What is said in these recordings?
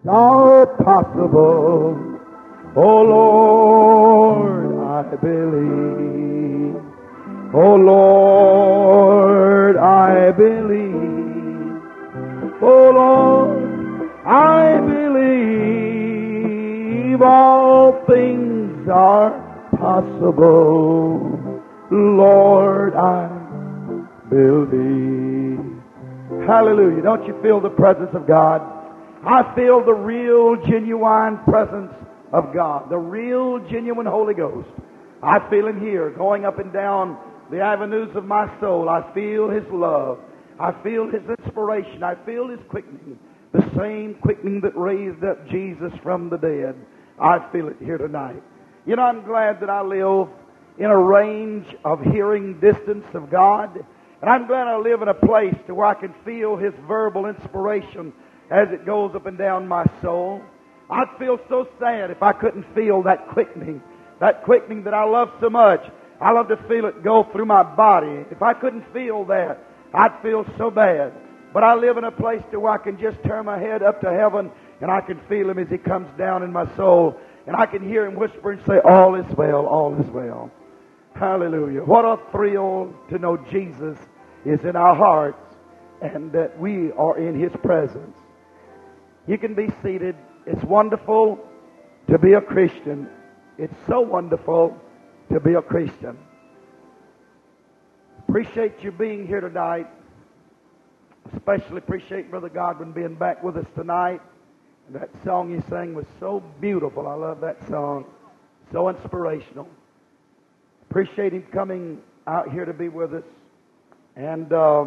are possible. Oh Lord, I believe. Oh Lord, I believe. Oh Lord, I believe all things are possible. Lord, I believe. Hallelujah. Don't you feel the presence of God? I feel the real, genuine presence of God, the real, genuine Holy Ghost. I feel Him here, going up and down the avenues of my soul. I feel His love. I feel His inspiration. I feel His quickening, the same quickening that raised up Jesus from the dead. I feel it here tonight. You know, I'm glad that I live in a range of hearing distance of God, and I'm glad I live in a place to where I can feel His verbal inspiration as it goes up and down my soul. I'd feel so sad if I couldn't feel that quickening that I love so much. I love to feel it go through my body. If I couldn't feel that, I'd feel so bad. But I live in a place to where I can just turn my head up to heaven and I can feel Him as He comes down in my soul. And I can hear Him whisper and say, all is well, all is well. Hallelujah. What a thrill to know Jesus is in our hearts and that we are in His presence. You can be seated. It's wonderful to be a Christian. It's so wonderful to be a Christian. Appreciate you being here tonight. Especially appreciate Brother Godwin being back with us tonight. And that song he sang was so beautiful. I love that song. So inspirational. Appreciate him coming out here to be with us. And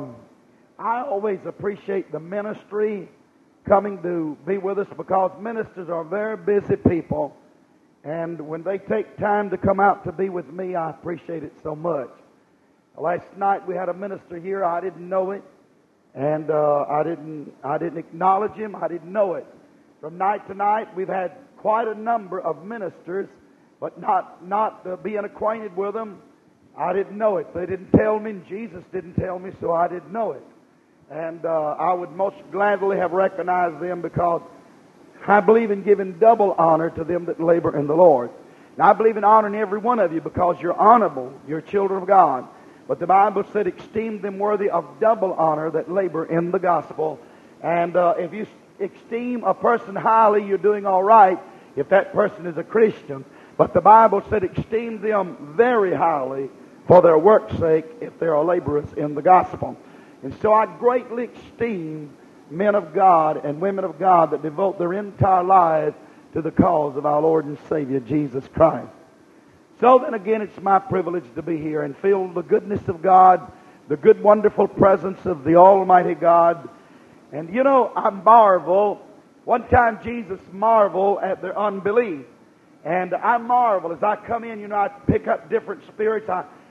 I always appreciate the ministry coming to be with us because ministers are very busy people. And when they take time to come out to be with me, I appreciate it so much. Last night we had a minister here. I didn't know it. And I didn't acknowledge him. I didn't know it. From night to night, we've had quite a number of ministers, but not being acquainted with them, I didn't know it. They didn't tell me, and Jesus didn't tell me, so I didn't know it. And I would most gladly have recognized them because I believe in giving double honor to them that labor in the Lord. Now, I believe in honoring every one of you because you're honorable. You're children of God. But the Bible said, esteem them worthy of double honor that labor in the gospel. And if you esteem a person highly, you're doing all right if that person is a Christian. But the Bible said, esteem them very highly for their work's sake if they are laborers in the gospel. And so I greatly esteem men of God and women of God that devote their entire lives to the cause of our Lord and Savior, Jesus Christ. So then again, it's my privilege to be here and feel the goodness of God, the good, wonderful presence of the Almighty God. And you know, I marvel. One time Jesus marveled at their unbelief. And I marvel as I come in, you know, I pick up different spirits.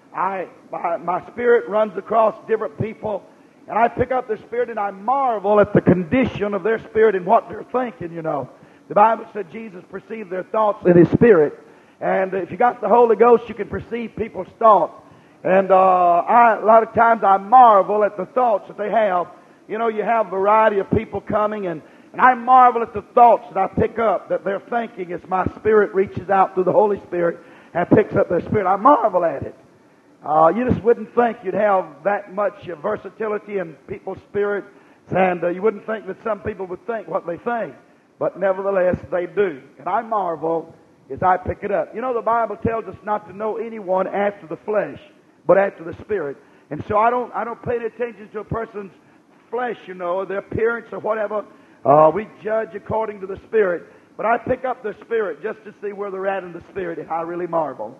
My spirit runs across different people. And I pick up their spirit and I marvel at the condition of their spirit and what they're thinking, you know. The Bible said Jesus perceived their thoughts in His spirit. And if you got the Holy Ghost, you can perceive people's thoughts. And a lot of times I marvel at the thoughts that they have. You know, you have a variety of people coming and I marvel at the thoughts that I pick up that they're thinking as my spirit reaches out through the Holy Spirit and picks up their spirit. I marvel at it. You just wouldn't think you'd have that much versatility in people's spirits, and you wouldn't think that some people would think what they think, but nevertheless they do. And I marvel as I pick it up. You know, the Bible tells us not to know anyone after the flesh, but after the Spirit. And so I don't pay attention to a person's flesh, you know, their appearance or whatever. We judge according to the Spirit. But I pick up the Spirit just to see where they're at in the Spirit, and I really marvel.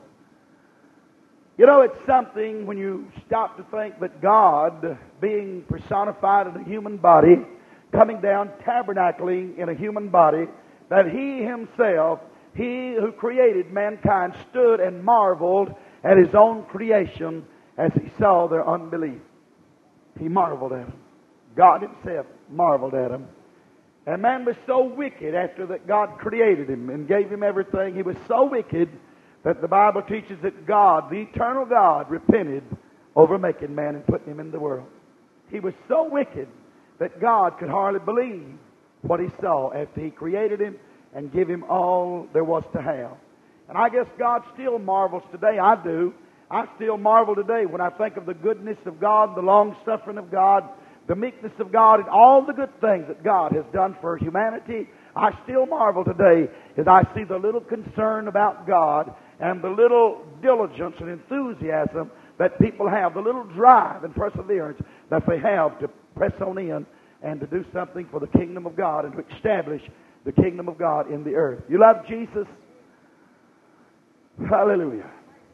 You know, it's something when you stop to think that God, being personified in a human body, coming down, tabernacling in a human body, that He Himself, He who created mankind, stood and marveled at His own creation as He saw their unbelief. He marveled at them. God Himself marveled at them. And man was so wicked after that God created him and gave him everything. He was so wicked that the Bible teaches that God, the eternal God, repented over making man and putting him in the world. He was so wicked that God could hardly believe what he saw after he created him and gave him all there was to have. And I guess God still marvels today. I do. I still marvel today when I think of the goodness of God, the long-suffering of God, the meekness of God, and all the good things that God has done for humanity. I still marvel today as I see the little concern about God and the little diligence and enthusiasm that people have, the little drive and perseverance that they have to press on in and to do something for the kingdom of God and to establish the kingdom of God in the earth. You love Jesus? Hallelujah.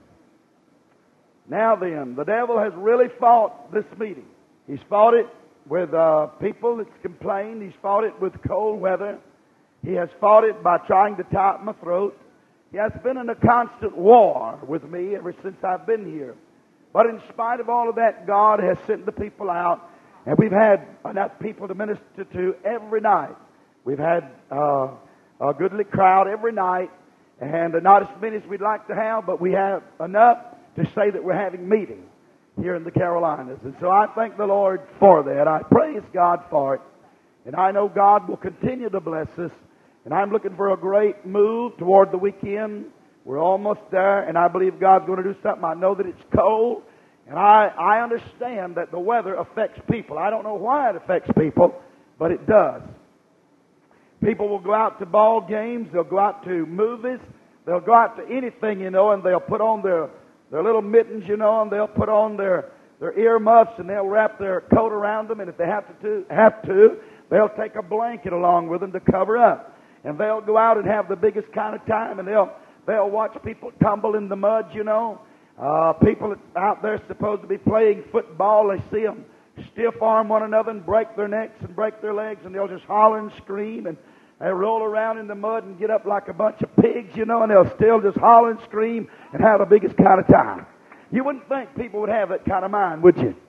Now then, the devil has really fought this meeting. He's fought it with people that's complained. He's fought it with cold weather. He has fought it by trying to tie up my throat. He has been in a constant war with me ever since I've been here. But in spite of all of that, God has sent the people out, and we've had enough people to minister to every night. We've had a goodly crowd every night, and not as many as we'd like to have, but we have enough to say that we're having meetings here in the Carolinas. And so I thank the Lord for that. I praise God for it. And I know God will continue to bless us. And I'm looking for a great move toward the weekend. We're almost there, and I believe God's going to do something. I know that it's cold, and I understand that the weather affects people. I don't know why it affects people, but it does. People will go out to ball games. They'll go out to movies. They'll go out to anything, and they'll put on their little mittens, and they'll put on their earmuffs, and they'll wrap their coat around them, and if they have to, they'll take a blanket along with them to cover up. And they'll go out and have the biggest kind of time, and they'll watch people tumble in the mud, People out there supposed to be playing football, they see them stiff arm one another and break their necks and break their legs, and they'll just holler and scream, and they roll around in the mud and get up like a bunch of pigs, and they'll still just holler and scream and have the biggest kind of time. You wouldn't think people would have that kind of mind, would you?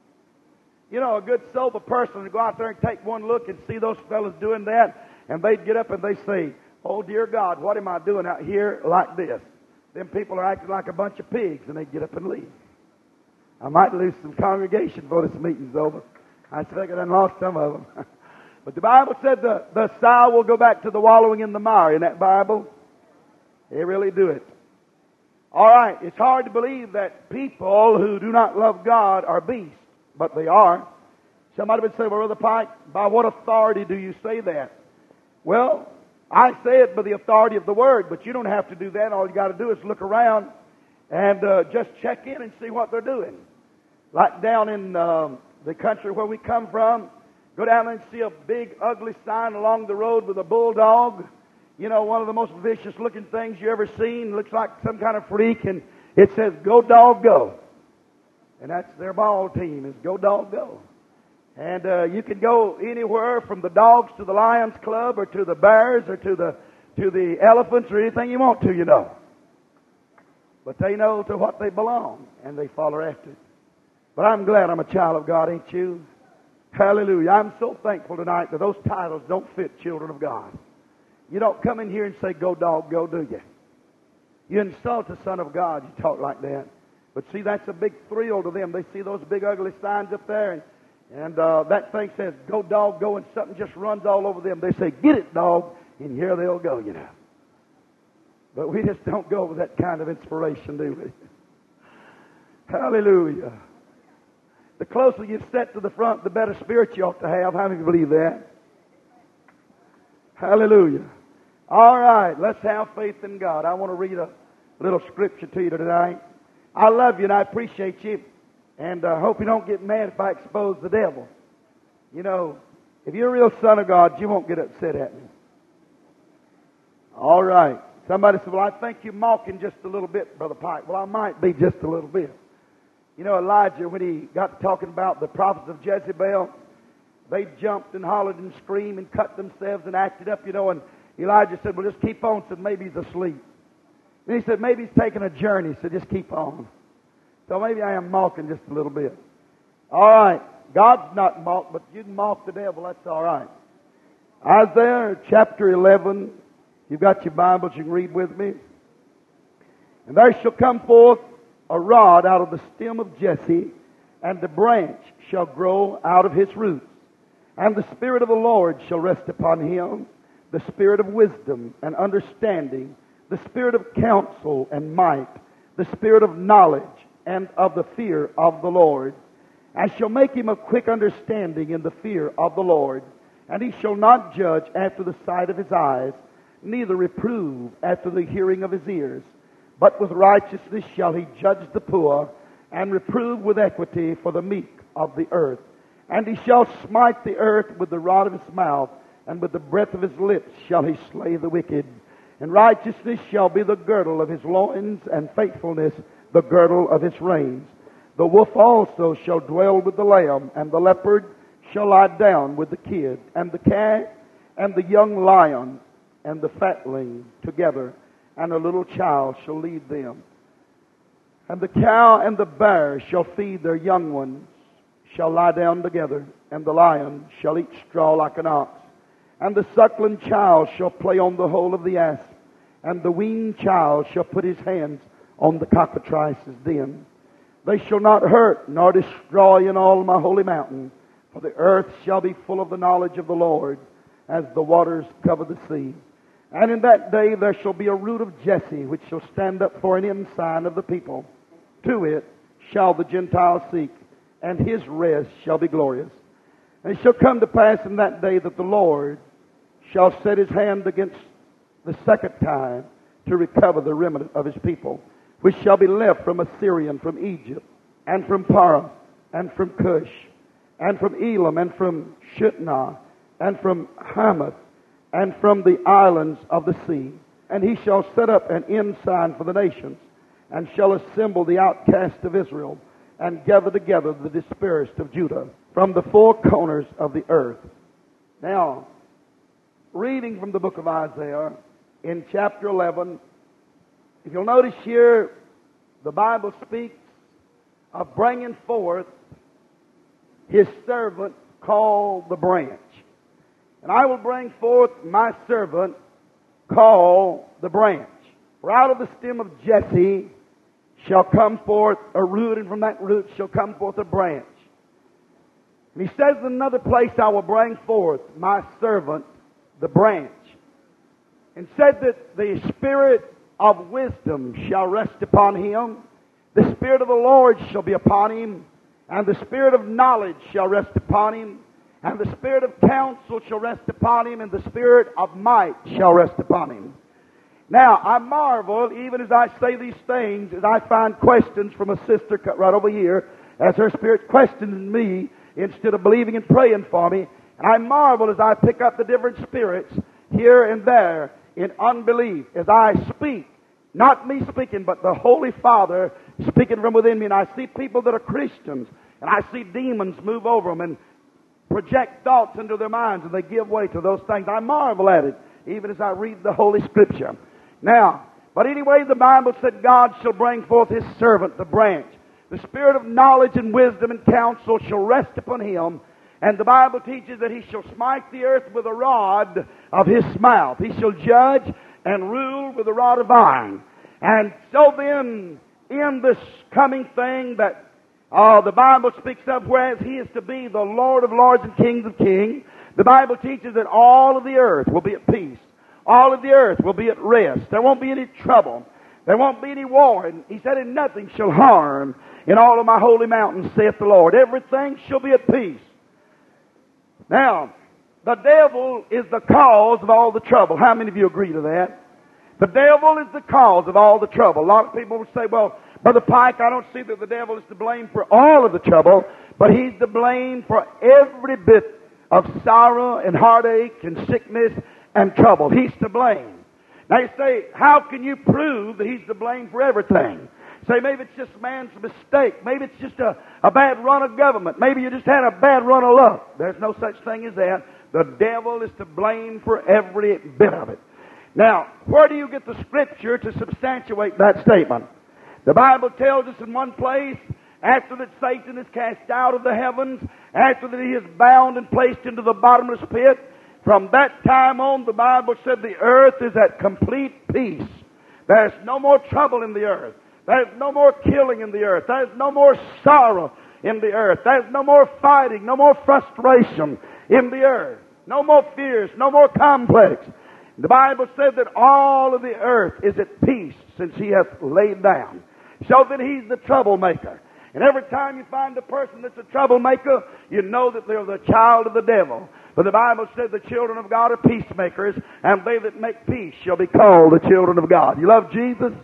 A good sober person would go out there and take one look and see those fellas doing that, and they'd get up and they'd say, "Oh, dear God, what am I doing out here like this?" Them people are acting like a bunch of pigs, and they'd get up and leave. I might lose some congregation before this meeting's over. I figured I lost some of them. But the Bible said the sow will go back to the wallowing in the mire. In that Bible, they really do it. All right, it's hard to believe that people who do not love God are beasts, but they are. Somebody would say, "Well, Brother Pike, by what authority do you say that?" Well, I say it by the authority of the Word, but you don't have to do that. All you got to do is look around and just check in and see what they're doing. Like down in the country where we come from, go down there and see a big, ugly sign along the road with a bulldog. One of the most vicious-looking things you ever seen. Looks like some kind of freak, and it says, "Go, dog, go." And that's their ball team, is Go, Dog, Go. And you can go anywhere from the dogs to the Lions Club or to the Bears or to the elephants or anything you want to, But they know to what they belong, and they follow after it. But I'm glad I'm a child of God, ain't you? Hallelujah. I'm so thankful tonight that those titles don't fit children of God. You don't come in here and say, "Go, dog, go," do you? You insult the Son of God, you talk like that. But see, that's a big thrill to them. They see those big ugly signs up there, and that thing says, "Go, dog, go," and something just runs all over them. They say, "Get it, dog," and here they'll go, But we just don't go with that kind of inspiration, do we? Hallelujah. The closer you step to the front, the better spirit you ought to have. How many believe that? Hallelujah. All right, let's have faith in God. I want to read a little scripture to you tonight. I love you and I appreciate you, and I hope you don't get mad if I expose the devil. If you're a real son of God, you won't get upset at me. All right. Somebody said, "Well, I think you're mocking just a little bit, Brother Pike." Well, I might be just a little bit. Elijah, when he got to talking about the prophets of Jezebel, they jumped and hollered and screamed and cut themselves and acted up, and Elijah said, "Well, just keep on." Said, "Maybe he's asleep." And he said, "Maybe he's taking a journey." So just keep on. So maybe I am mocking just a little bit. All right. God's not mocked, but you can mock the devil. That's all right. Isaiah chapter 11. You've got your Bibles, you can read with me. "And there shall come forth a rod out of the stem of Jesse, and the branch shall grow out of his roots. And the Spirit of the Lord shall rest upon him, the Spirit of wisdom and understanding, the Spirit of counsel and might, the Spirit of knowledge and of the fear of the Lord. And shall make him of quick understanding in the fear of the Lord. And he shall not judge after the sight of his eyes, neither reprove after the hearing of his ears. But with righteousness shall he judge the poor, and reprove with equity for the meek of the earth. And he shall smite the earth with the rod of his mouth, and with the breath of his lips shall he slay the wicked. And righteousness shall be the girdle of his loins, and faithfulness the girdle of his reins. The wolf also shall dwell with the lamb, and the leopard shall lie down with the kid, and the calf, and the young lion, and the fatling together, and a little child shall lead them. And the cow and the bear shall feed their young ones, shall lie down together, and the lion shall eat straw like an ox. And the suckling child shall play on the hole of the asp, and the weaned child shall put his hands on the cockatrice's den. They shall not hurt nor destroy in all my holy mountain, for the earth shall be full of the knowledge of the Lord, as the waters cover the sea. And in that day there shall be a root of Jesse, which shall stand up for an ensign of the people. To it shall the Gentiles seek, and his rest shall be glorious. And it shall come to pass in that day that the Lord shall set his hand against the second time to recover the remnant of his people, which shall be left from Assyria, and from Egypt, and from Parah, and from Cush, and from Elam, and from Shitnah, and from Hamath, and from the islands of the sea. And he shall set up an ensign for the nations, and shall assemble the outcast of Israel, and gather together the dispersed of Judah from the four corners of the earth. Now, reading from the book of Isaiah in chapter 11, if you'll notice here, the Bible speaks of bringing forth his servant called the branch. And I will bring forth my servant called the branch. For out of the stem of Jesse shall come forth a root, and from that root shall come forth a branch. And he says in another place, I will bring forth my servant, the branch. And said that the Spirit of wisdom shall rest upon him. The Spirit of the Lord shall be upon him. And the Spirit of knowledge shall rest upon him. And the Spirit of counsel shall rest upon him. And the Spirit of might shall rest upon him. Now, I marvel, even as I say these things, as I find questions from a sister right over here, as her spirit questions me instead of believing and praying for me. And I marvel as I pick up the different spirits here and there in unbelief, as I speak. Not me speaking, but the Holy Father speaking from within me. And I see people that are Christians, and I see demons move over them and project thoughts into their minds, and they give way to those things. I marvel at it, even as I read the Holy Scripture. Now, but anyway, the Bible said God shall bring forth his servant, the branch. The Spirit of knowledge and wisdom and counsel shall rest upon him. And the Bible teaches that he shall smite the earth with a rod of his mouth. He shall judge and rule with a rod of iron. And so then, in this coming thing that the Bible speaks of, whereas he is to be the Lord of lords and kings of kings, the Bible teaches that all of the earth will be at peace. All of the earth will be at rest. There won't be any trouble. There won't be any war. And he said, and nothing shall harm in all of my holy mountains, saith the Lord. Everything shall be at peace. Now, the devil is the cause of all the trouble. How many of you agree to that? The devil is the cause of all the trouble. A lot of people will say, well, Brother Pike, I don't see that the devil is to blame for all of the trouble, but he's to blame for every bit of sorrow and heartache and sickness and trouble. He's to blame. Now you say, how can you prove that he's to blame for everything? Say, maybe it's just man's mistake. Maybe it's just a bad run of government. Maybe you just had a bad run of luck. There's no such thing as that. The devil is to blame for every bit of it. Now, where do you get the Scripture to substantiate that statement? The Bible tells us in one place, after that Satan is cast out of the heavens, after that he is bound and placed into the bottomless pit, from that time on, the Bible said the earth is at complete peace. There's no more trouble in the earth. There's no more killing in the earth. There's no more sorrow in the earth. There's no more fighting, no more frustration in the earth. No more fears, no more complex. The Bible said that all of the earth is at peace since He hath laid down. So that He's the troublemaker. And every time you find a person that's a troublemaker, you know that they're the child of the devil. But the Bible said the children of God are peacemakers, and they that make peace shall be called the children of God. You love Jesus?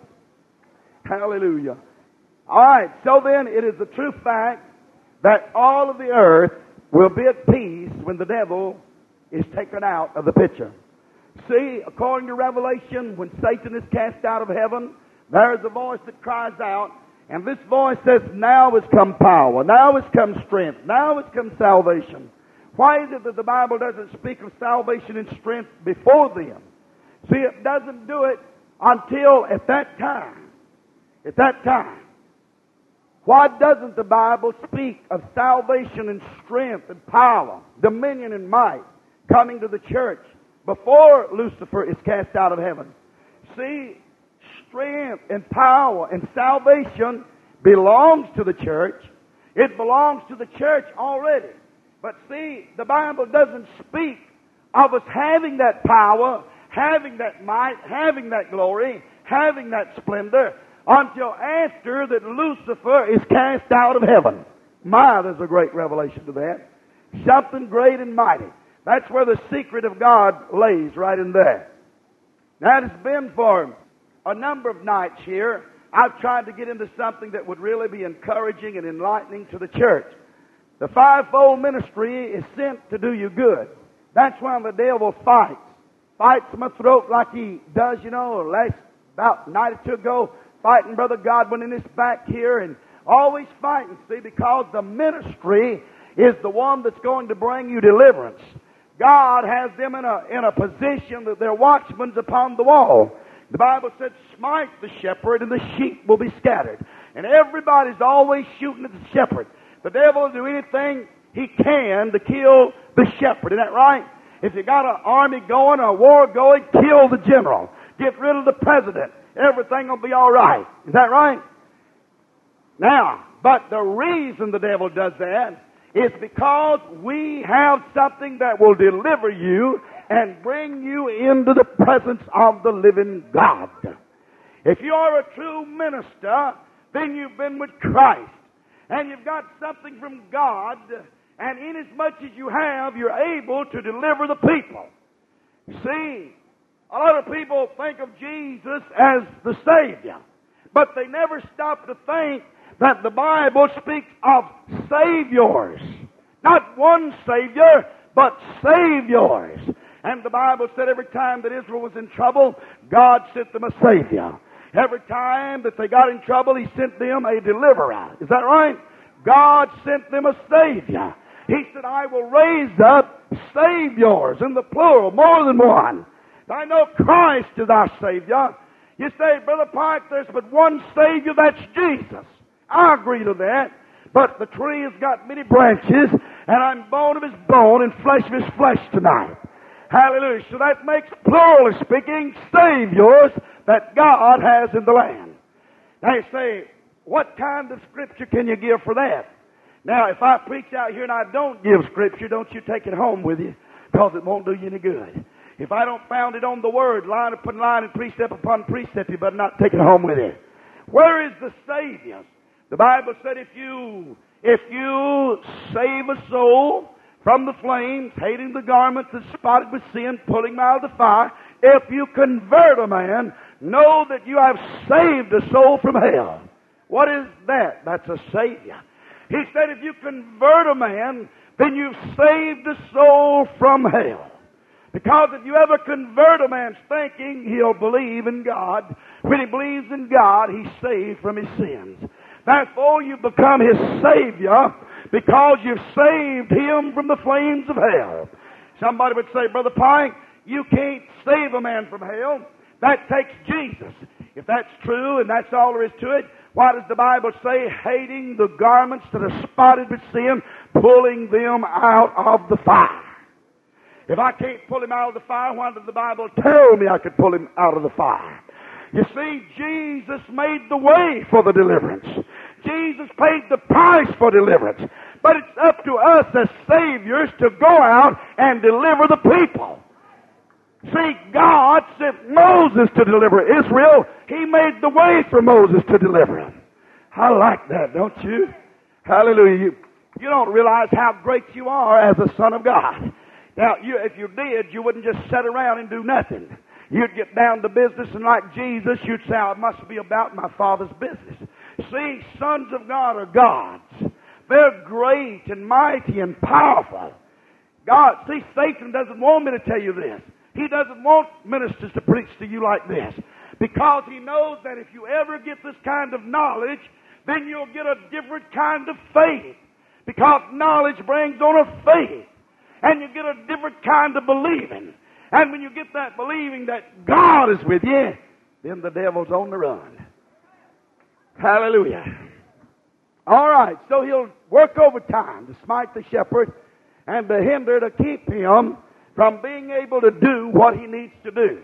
Hallelujah. All right, so then it is a true fact that all of the earth will be at peace when the devil is taken out of the picture. See, according to Revelation, when Satan is cast out of heaven, there is a voice that cries out, and this voice says, now has come power, now has come strength, now has come salvation. Why is it that the Bible doesn't speak of salvation and strength before then? See, it doesn't do it until at that time. At that time. Why doesn't the Bible speak of salvation and strength and power, dominion and might coming to the church before Lucifer is cast out of heaven? See, strength and power and salvation belongs to the church. It belongs to the church already. But see, the Bible doesn't speak of us having that power, having that might, having that glory, having that splendor until after that Lucifer is cast out of heaven. My, there's a great revelation to that. Something great and mighty. That's where the secret of God lays, right in there. Now, it's been for a number of nights here. I've tried to get into something that would really be encouraging and enlightening to the church. The fivefold ministry is sent to do you good. That's why the devil fights. Fights my throat like he does, about a night or two ago, fighting Brother Godwin in his back here, and always fighting, see, because the ministry is the one that's going to bring you deliverance. God has them in a position that they're watchmen upon the wall. The Bible said, smite the shepherd and the sheep will be scattered. And everybody's always shooting at the shepherd. The devil will do anything he can to kill the shepherd. Isn't that right? If you got an army going or a war going, kill the general. Get rid of the president. Everything will be all right. Is that right? Now, but the reason the devil does that is because we have something that will deliver you and bring you into the presence of the living God. If you are a true minister, then you've been with Christ. And you've got something from God, and inasmuch as you have, you're able to deliver the people. See, a lot of people think of Jesus as the Savior, but they never stop to think that the Bible speaks of Saviors. Not one Savior, but Saviors. And the Bible said every time that Israel was in trouble, God sent them a Savior. Every time that they got in trouble, He sent them a deliverer. Is that right? God sent them a Savior. He said, I will raise up Saviors, in the plural, more than one. I know Christ is our Savior. You say, Brother Pike, there's but one Savior, that's Jesus. I agree to that. But the tree has got many branches, and I'm bone of his bone and flesh of his flesh tonight. Hallelujah. So that makes, plurally speaking, Saviors that God has in the land. Now you say, what kind of scripture can you give for that? Now, if I preach out here and I don't give scripture, don't you take it home with you, because it won't do you any good. If I don't found it on the Word, line upon line and precept upon precept, you better not take it home with you. Where is the Savior? The Bible said if you save a soul from the flames, hating the garments that's spotted with sin, pulling him out of the fire, if you convert a man, know that you have saved a soul from hell. What is that? That's a Savior. He said if you convert a man, then you've saved a soul from hell. Because if you ever convert a man's thinking, he'll believe in God. When he believes in God, he's saved from his sins. Therefore, you become his Savior because you've saved him from the flames of hell. Somebody would say, Brother Pike, you can't save a man from hell. That takes Jesus. If that's true and that's all there is to it, why does the Bible say, hating the garments that are spotted with sin, pulling them out of the fire? If I can't pull him out of the fire, why did the Bible tell me I could pull him out of the fire? You see, Jesus made the way for the deliverance. Jesus paid the price for deliverance. But it's up to us as Saviors to go out and deliver the people. See, God sent Moses to deliver Israel. He made the way for Moses to deliver them. I like that, don't you? Hallelujah. You don't realize how great you are as a son of God. Now, if you did, you wouldn't just sit around and do nothing. You'd get down to business, and like Jesus, you'd say, I must be about my Father's business. See, sons of God are gods. They're great and mighty and powerful. God, see, Satan doesn't want me to tell you this. He doesn't want ministers to preach to you like this, because he knows that if you ever get this kind of knowledge, then you'll get a different kind of faith, because knowledge brings on a faith, and you get a different kind of believing. And when you get that believing that God is with you, then the devil's on the run. Hallelujah. All right, so he'll work overtime to smite the shepherd and to hinder, to keep him from being able to do what he needs to do.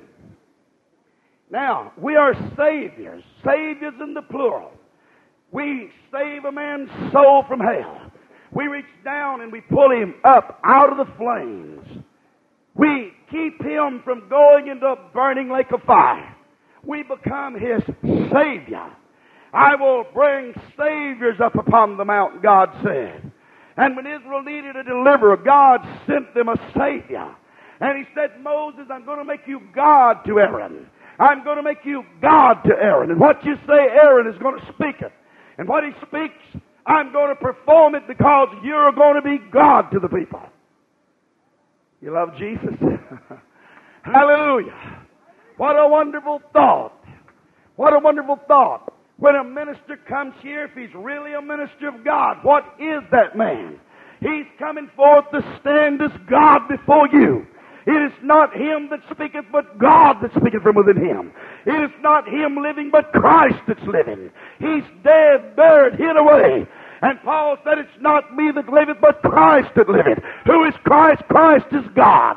Now, we are saviors. Saviors in the plural. We save a man's soul from hell. We reach down and we pull him up out of the flames. We keep him from going into a burning lake of fire. We become his Savior. I will bring saviors up upon the mountain, God said. And when Israel needed a deliverer, God sent them a Savior. And he said, Moses, I'm going to make you God to Aaron. I'm going to make you God to Aaron. And what you say, Aaron is going to speak it. And what he speaks, I'm going to perform it, because you're going to be God to the people. You love Jesus? Hallelujah. What a wonderful thought. What a wonderful thought. When a minister comes here, if he's really a minister of God, what is that man? He's coming forth to stand as God before you. It is not him that speaketh, but God that speaketh from within him. It is not him living, but Christ that's living. He's dead, buried, hid away. And Paul said, it's not me that liveth, but Christ that liveth. Who is Christ? Christ is God.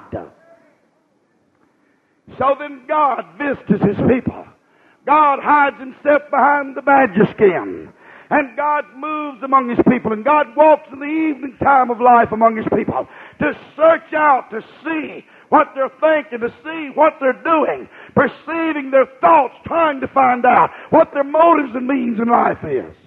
So then God visits his people. God hides himself behind the badger skin. And God moves among his people. And God walks in the evening time of life among his people to search out, to see what they're thinking, to see what they're doing, perceiving their thoughts, trying to find out what their motives and means in life is.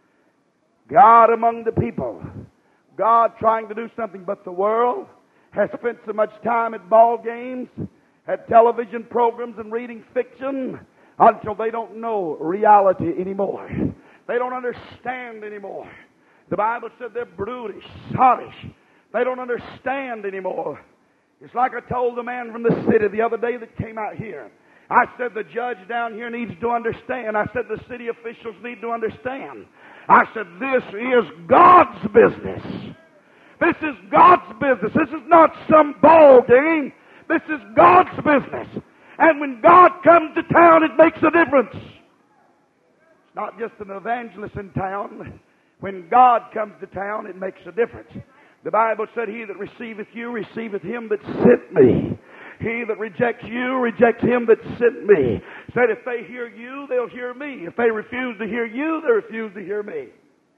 God among the people. God trying to do something, but the world has spent so much time at ball games, at television programs, and reading fiction until they don't know reality anymore. They don't understand anymore. The Bible said they're brutish, sottish. They don't understand anymore. It's like I told the man from the city the other day that came out here. I said the judge down here needs to understand. I said the city officials need to understand. I said this is God's business. This is God's business. This is not some ball game. This is God's business. And when God comes to town, it makes a difference. It's not just an evangelist in town. When God comes to town, it makes a difference. The Bible said, he that receiveth you, receiveth him that sent me. He that rejects you, rejects him that sent me. Said if they hear you, they'll hear me. If they refuse to hear you, they refuse to hear me.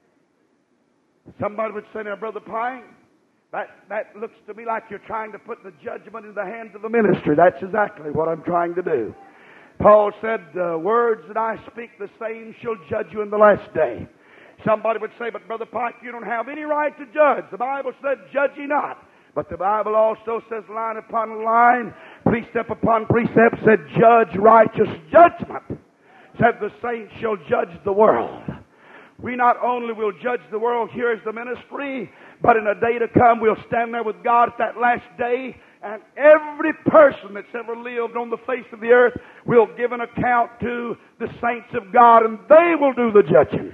Somebody would say, now, Brother Pine, that looks to me like you're trying to put the judgment in the hands of the ministry. That's exactly what I'm trying to do. Paul said, words that I speak, the same shall judge you in the last day. Somebody would say, but Brother Pike, you don't have any right to judge. The Bible said, judge ye not. But the Bible also says, line upon line, precept upon precept, said, judge righteous judgment. Said the saints shall judge the world. We not only will judge the world here as the ministry, but in a day to come we'll stand there with God at that last day, and every person that's ever lived on the face of the earth will give an account to the saints of God, and they will do the judging.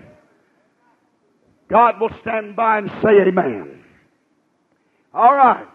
God will stand by and say amen. All right.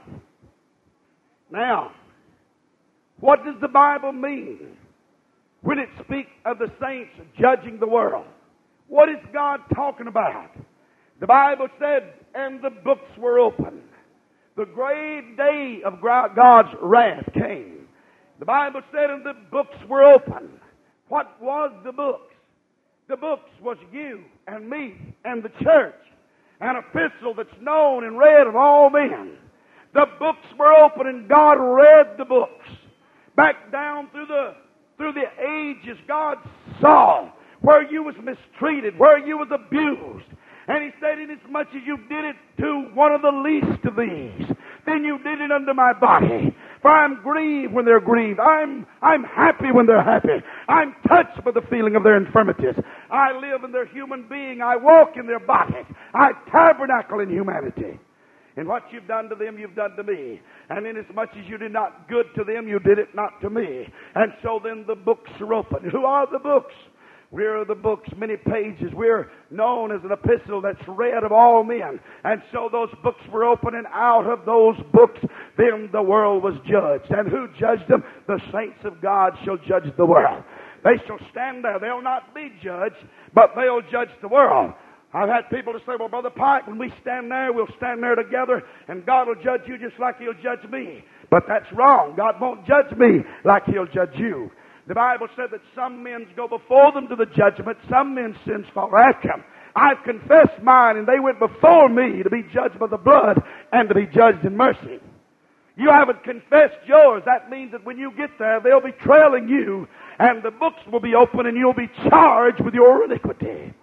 Now, what does the Bible mean when it speaks of the saints judging the world? What is God talking about? The Bible said, and the books were opened. The great day of God's wrath came. The Bible said, and the books were opened. What was the books? The books was you and me and the church. An epistle that's known and read of all men. The books were open and God read the books. Back down through the ages, God saw where you was mistreated, where you was abused. And He said, inasmuch as you did it to one of the least of these, then you did it unto my body. For I'm grieved when they're grieved. I'm happy when they're happy. I'm touched by the feeling of their infirmities. I live in their human being. I walk in their bodies. I tabernacle in humanity. And what you've done to them, you've done to me. And inasmuch as you did not good to them, you did it not to me. And so then the books are open. Who are the books? We're the books, many pages. We're known as an epistle that's read of all men. And so those books were open, and out of those books, then the world was judged. And who judged them? The saints of God shall judge the world. They shall stand there. They'll not be judged, but they'll judge the world. I've had people to say, well, Brother Pike, when we stand there, we'll stand there together, and God will judge you just like He'll judge me. But that's wrong. God won't judge me like He'll judge you. The Bible said that some men go before them to the judgment, some men's sins follow after them. I've confessed mine, and they went before me to be judged by the blood and to be judged in mercy. You haven't confessed yours. That means that when you get there, they'll be trailing you, and the books will be open, and you'll be charged with your iniquity.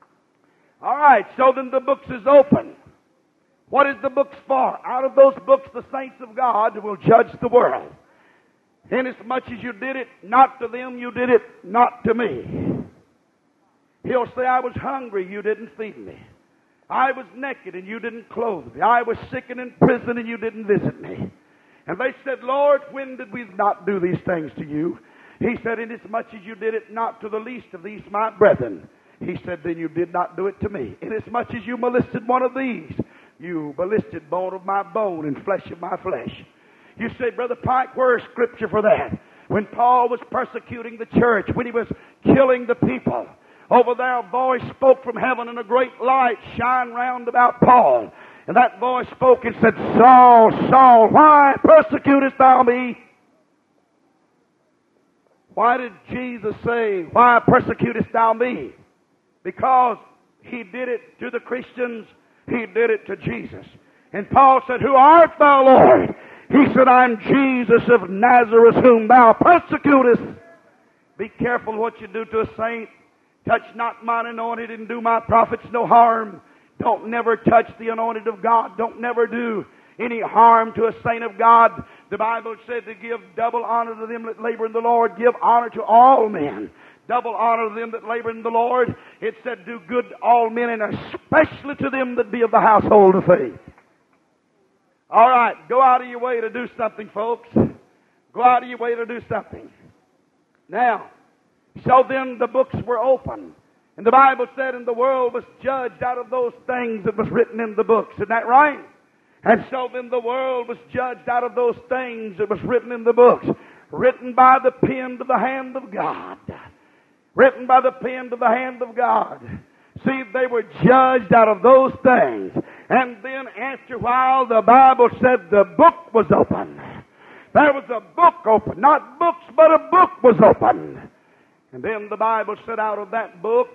All right, so then the books is open. What is the books for? Out of those books, the saints of God will judge the world. Inasmuch as you did it not to them, you did it not to me. He'll say, I was hungry, you didn't feed me. I was naked, and you didn't clothe me. I was sick and in prison, and you didn't visit me. And they said, Lord, when did we not do these things to you? He said, inasmuch as you did it not to the least of these my brethren, He said, then you did not do it to me. Inasmuch as you molested one of these, you molested bone of my bone and flesh of my flesh. You say, Brother Pike, where is Scripture for that? When Paul was persecuting the church, when he was killing the people, over there a voice spoke from heaven, and a great light shined round about Paul. And that voice spoke and said, Saul, Saul, why persecutest thou me? Why did Jesus say, why persecutest thou me? Because He did it to the Christians, He did it to Jesus. And Paul said, who art thou, Lord? He said, I'm Jesus of Nazareth, whom thou persecutest. Be careful what you do to a saint. Touch not mine anointed, and do my prophets no harm. Don't never touch the anointed of God. Don't never do any harm to a saint of God. The Bible said to give double honor to them that labor in the Lord. Give honor to all men. Double honor to them that labor in the Lord. It said do good to all men, and especially to them that be of the household of faith. All right, go out of your way to do something, folks. Go out of your way to do something. Now, so then the books were open. And the Bible said, and the world was judged out of those things that was written in the books. Isn't that right? And so then the world was judged out of those things that was written in the books. Written by the pen of the hand of God. Written by the pen of the hand of God. See, they were judged out of those things. And then after a while, the Bible said the book was open. There was a book open. Not books, but a book was open. And then the Bible said out of that book,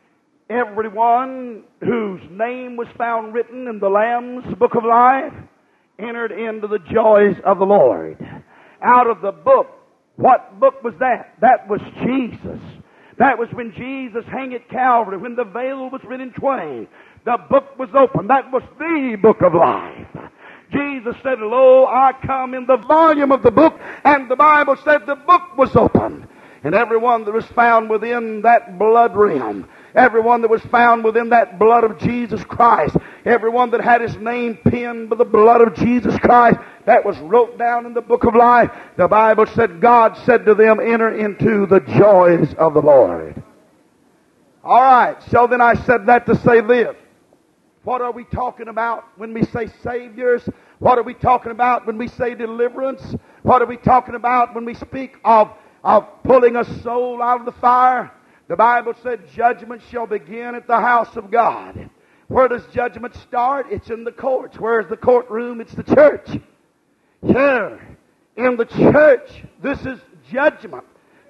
everyone whose name was found written in the Lamb's book of life entered into the joys of the Lord. Out of the book, what book was that? That was Jesus. That was when Jesus hung at Calvary, when the veil was rent in twain. The book was open. That was the book of life. Jesus said, lo, I come in the volume of the book, and the Bible said the book was open. And everyone that was found within that blood realm, everyone that was found within that blood of Jesus Christ, everyone that had his name penned by the blood of Jesus Christ, that was wrote down in the book of life, the Bible said, God said to them, enter into the joys of the Lord. All right, so then I said that to say this. What are we talking about when we say saviors? What are we talking about when we say deliverance? What are we talking about when we speak of pulling a soul out of the fire? The Bible said judgment shall begin at the house of God. Where does judgment start? It's in the courts. Where's the courtroom? It's the church. Here, in the church, this is judgment.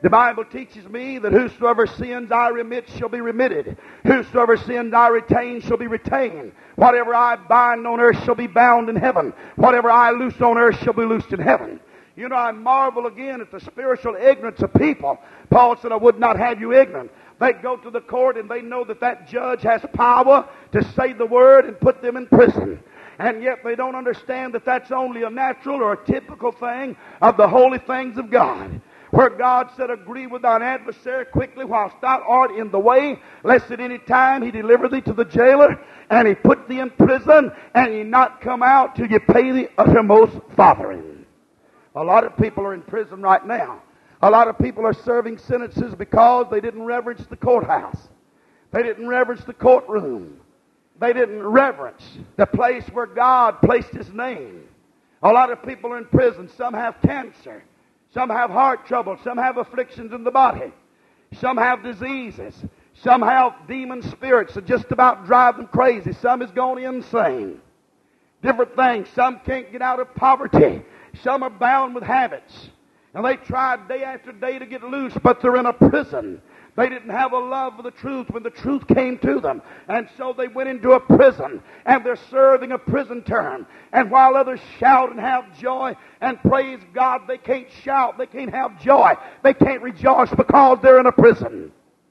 The Bible teaches me that whosoever sins I remit shall be remitted. Whosoever sins I retain shall be retained. Whatever I bind on earth shall be bound in heaven. Whatever I loose on earth shall be loosed in heaven. You know, I marvel again at the spiritual ignorance of people. Paul said, I would not have you ignorant. They go to the court and they know that that judge has power to say the word and put them in prison. And yet they don't understand that that's only a natural or a typical thing of the holy things of God. Where God said, agree with thine adversary quickly whilst thou art in the way, lest at any time he deliver thee to the jailer, and he put thee in prison, and ye not come out till you pay the uttermost farthing. A lot of people are in prison right now. A lot of people are serving sentences because they didn't reverence the courthouse. They didn't reverence the courtroom. They didn't reverence the place where God placed His name. A lot of people are in prison. Some have cancer. Some have heart trouble. Some have afflictions in the body. Some have diseases. Some have demon spirits that just about drive them crazy. Some is going insane. Different things. Some can't get out of poverty. Some are bound with habits. And they tried day after day to get loose, but they're in a prison. They didn't have a love for the truth when the truth came to them. And so they went into a prison, and they're serving a prison term. And while others shout and have joy and praise God, they can't shout, they can't have joy, they can't rejoice because they're in a prison.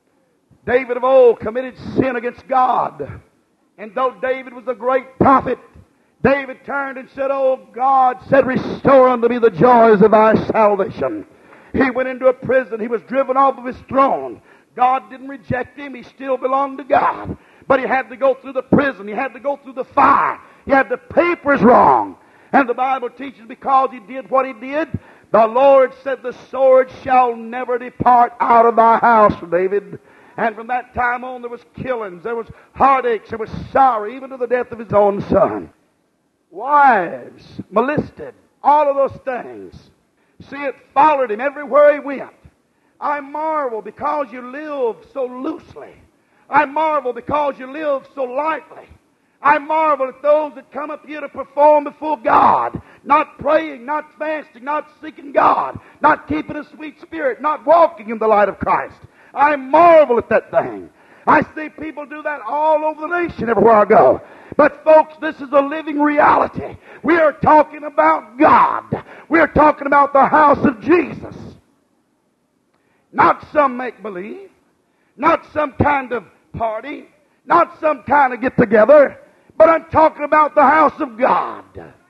David of old committed sin against God. And though David was a great prophet, David turned and said, Oh, God said, restore unto me the joys of thy salvation. He went into a prison. He was driven off of his throne. God didn't reject him. He still belonged to God. But he had to go through the prison. He had to go through the fire. He had the papers wrong. And the Bible teaches because he did what he did, the Lord said, the sword shall never depart out of thy house, David. And from that time on, there was killings, there was heartaches, there was sorrow, even to the death of his own son. Wives molested, all of those things. See, it followed him everywhere he went. I marvel because you live so loosely. I marvel because you live so lightly. I marvel at those that come up here to perform before God, not praying, not fasting, not seeking God, not keeping a sweet spirit, not walking in the light of Christ. I marvel at that thing. I see people do that all over the nation everywhere I go. But folks, this is a living reality. We are talking about God. We are talking about the house of Jesus. Not some make-believe. Not some kind of party. Not some kind of get-together. But I'm talking about the house of God.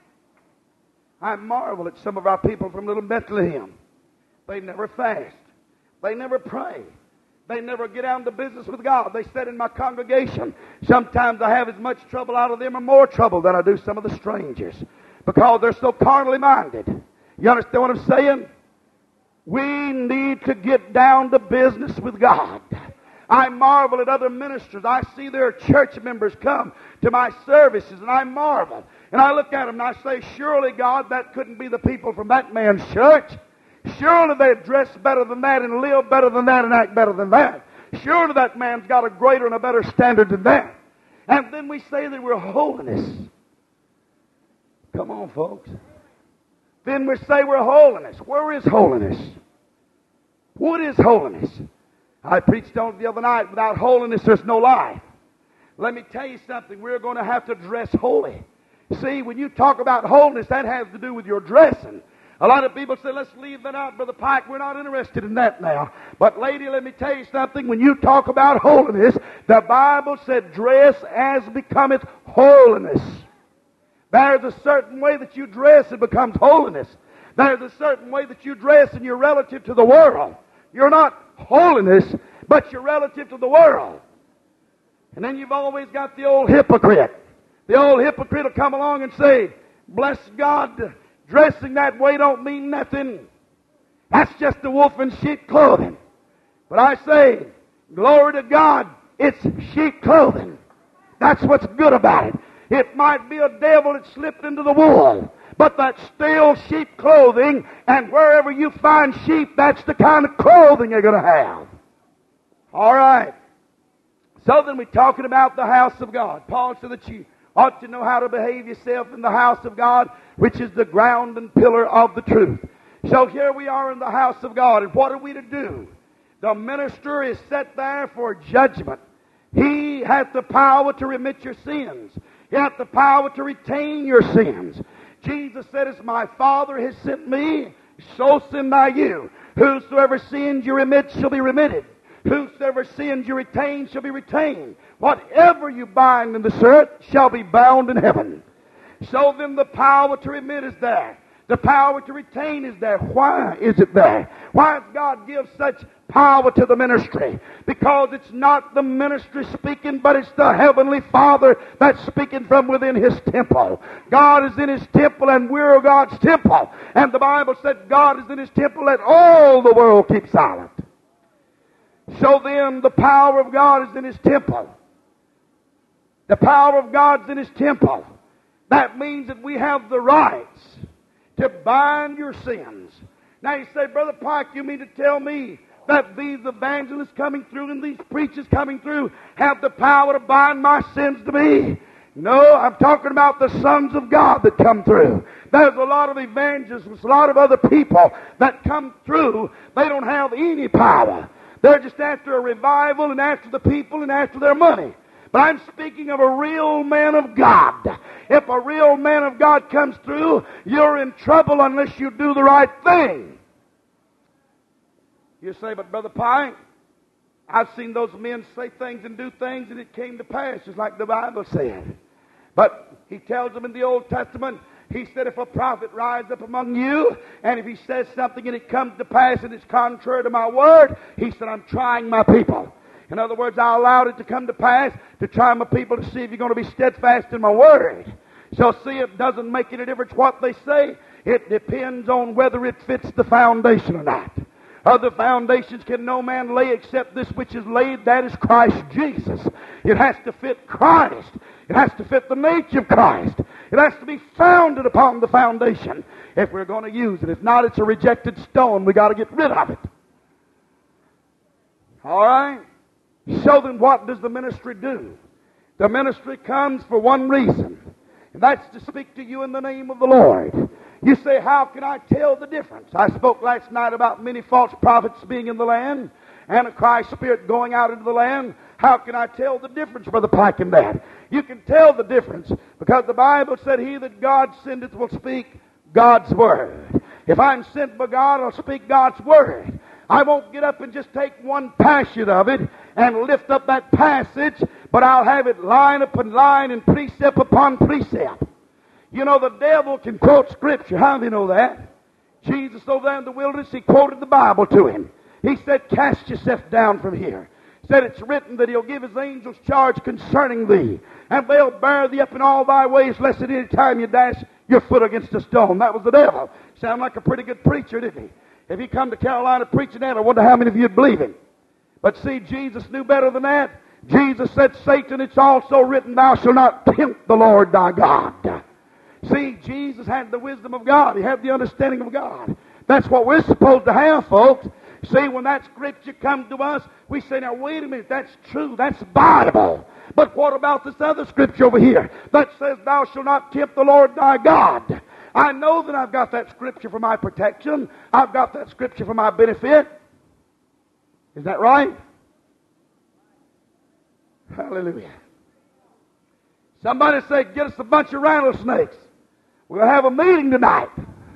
I marvel at some of our people from Little Bethlehem. They never fast. They never pray. They never get down to business with God. They sit in my congregation. Sometimes I have as much trouble out of them or more trouble than I do some of the strangers because they're so carnally minded. You understand what I'm saying? We need to get down to business with God. I marvel at other ministers. I see their church members come to my services, and I marvel. And I look at them and I say, surely, God, that couldn't be the people from that man's church. Surely they dress better than that and live better than that and act better than that. Surely that man's got a greater and a better standard than that. And then we say that we're holiness. Come on, folks. Then we say we're holiness. Where is holiness? What is holiness? I preached on it the other night. Without holiness, there's no life. Let me tell you something. We're going to have to dress holy. See, when you talk about holiness, that has to do with your dressing. A lot of people say, let's leave that out, Brother Pike. We're not interested in that now. But, lady, let me tell you something. When you talk about holiness, the Bible said, dress as becometh holiness. There's a certain way that you dress, it becomes holiness. There's a certain way that you dress and you're relative to the world. You're not holiness, but you're relative to the world. And then you've always got the old hypocrite. The old hypocrite will come along and say, bless God, dressing that way don't mean nothing. That's just the wolf in sheep clothing. But I say, glory to God, it's sheep clothing. That's what's good about it. It might be a devil that slipped into the wool, but that's still sheep clothing, and wherever you find sheep, that's the kind of clothing you're going to have. All right. So then we're talking about the house of God. Paul said that you ought to know how to behave yourself in the house of God, which is the ground and pillar of the truth. So here we are in the house of God, and what are we to do? The minister is set there for judgment. He hath the power to remit your sins. He hath the power to retain your sins. Jesus said, as my Father has sent me, so send I you. Whosoever sins you remit shall be remitted. Whosoever sins you retain shall be retained. Whatever you bind in this earth shall be bound in heaven. So then the power to remit is there. The power to retain is there. Why is it there? Why does God give such power to the ministry? Because it's not the ministry speaking, but it's the Heavenly Father that's speaking from within His temple. God is in His temple, and we're God's temple. And the Bible said God is in His temple, let all the world keep silent. So then the power of God is in His temple. The power of God's in His temple. That means that we have the rights to bind your sins. Now you say, Brother Pike, you mean to tell me that these evangelists coming through and these preachers coming through have the power to bind my sins to me? No, I'm talking about the sons of God that come through. There's a lot of evangelists, a lot of other people that come through. They don't have any power. They're just after a revival and after the people and after their money. But I'm speaking of a real man of God. If a real man of God comes through, you're in trouble unless you do the right thing. You say, but Brother Pike, I've seen those men say things and do things and it came to pass, just like the Bible said. But He tells them in the Old Testament, He said, if a prophet rise up among you, and if he says something and it comes to pass and it's contrary to my word, He said, I'm trying my people. In other words, I allowed it to come to pass to try my people to see if you're going to be steadfast in my word. So see, it doesn't make any difference what they say. It depends on whether it fits the foundation or not. Other foundations can no man lay except this which is laid, that is Christ Jesus. It has to fit Christ. It has to fit the nature of Christ. It has to be founded upon the foundation if we're going to use it. If not, it's a rejected stone. We've got to get rid of it. All right? So then what does the ministry do? The ministry comes for one reason, and that's to speak to you in the name of the Lord. You say, how can I tell the difference? I spoke last night about many false prophets being in the land, and a Christ spirit going out into the land. How can I tell the difference, Brother Pike, in that? You can tell the difference because the Bible said, he that God sendeth will speak God's word. If I'm sent by God, I'll speak God's word. I won't get up and just take one passage of it and lift up that passage, but I'll have it line upon line and precept upon precept. You know, the devil can quote Scripture. How do you know that? Jesus over there in the wilderness, He quoted the Bible to him. He said, cast yourself down from here. He said, it's written that He'll give His angels charge concerning thee, and they'll bear thee up in all thy ways, lest at any time you dash your foot against a stone. That was the devil. Sound like a pretty good preacher, didn't he? If he come to Carolina preaching that, I wonder how many of you would believe him. But see, Jesus knew better than that. Jesus said, Satan, it's also written, thou shalt not tempt the Lord thy God. See, Jesus had the wisdom of God. He had the understanding of God. That's what we're supposed to have, folks. See, when that Scripture comes to us, we say, now wait a minute, that's true, that's Bible. But what about this other Scripture over here that says, thou shalt not tempt the Lord thy God? I know that I've got that Scripture for my protection. I've got that Scripture for my benefit. Is that right? Hallelujah. Somebody say, get us a bunch of rattlesnakes. We'll have a meeting tonight.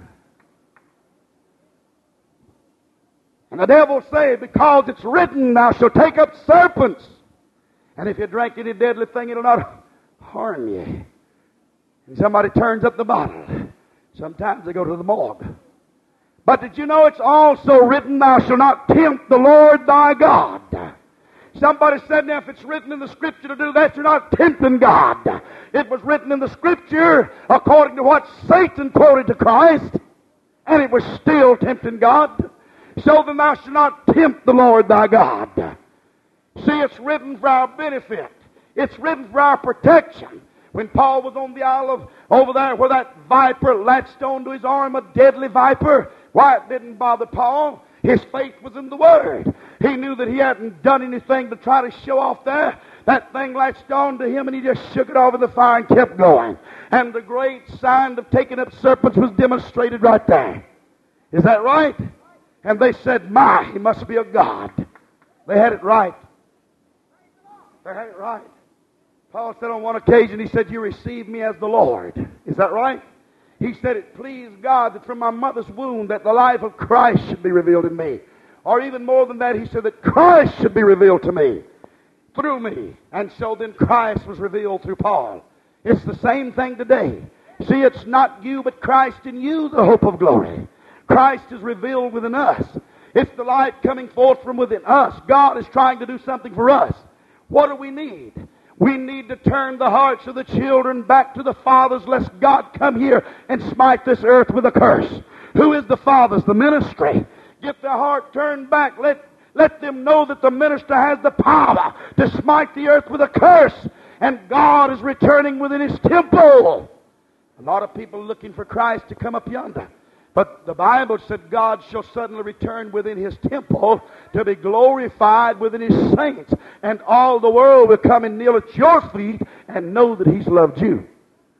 And the devil say, because it's written, thou shalt take up serpents. And if you drink any deadly thing, it'll not harm you. And somebody turns up the bottle. Sometimes they go to the morgue. But did you know it's also written, thou shalt not tempt the Lord thy God? Somebody said, now if it's written in the Scripture to do that, you're not tempting God. It was written in the Scripture according to what Satan quoted to Christ, and it was still tempting God. So then thou shalt not tempt the Lord thy God. See, it's written for our benefit. It's written for our protection. When Paul was on the isle of over there where that viper latched onto his arm, a deadly viper, why, it didn't bother Paul. His faith was in the Word. He knew that he hadn't done anything to try to show off there. That thing latched on to him and he just shook it off in the fire and kept going. And the great sign of taking up serpents was demonstrated right there. Is that right? And they said, my, he must be a god. They had it right. They had it right. Paul said on one occasion, he said, you received me as the Lord. Is that right? He said, it pleased God that from my mother's womb that the life of Christ should be revealed in me. Or even more than that, he said that Christ should be revealed to me, through me. And so then Christ was revealed through Paul. It's the same thing today. See, it's not you, but Christ in you, the hope of glory. Christ is revealed within us. It's the light coming forth from within us. God is trying to do something for us. What do we need? We need to turn the hearts of the children back to the fathers, lest God come here and smite this earth with a curse. Who is the fathers? The ministry. Get their heart turned back. Let them know that the minister has the power to smite the earth with a curse. And God is returning within His temple. A lot of people looking for Christ to come up yonder. But the Bible said God shall suddenly return within His temple to be glorified within His saints. And all the world will come and kneel at your feet and know that He's loved you.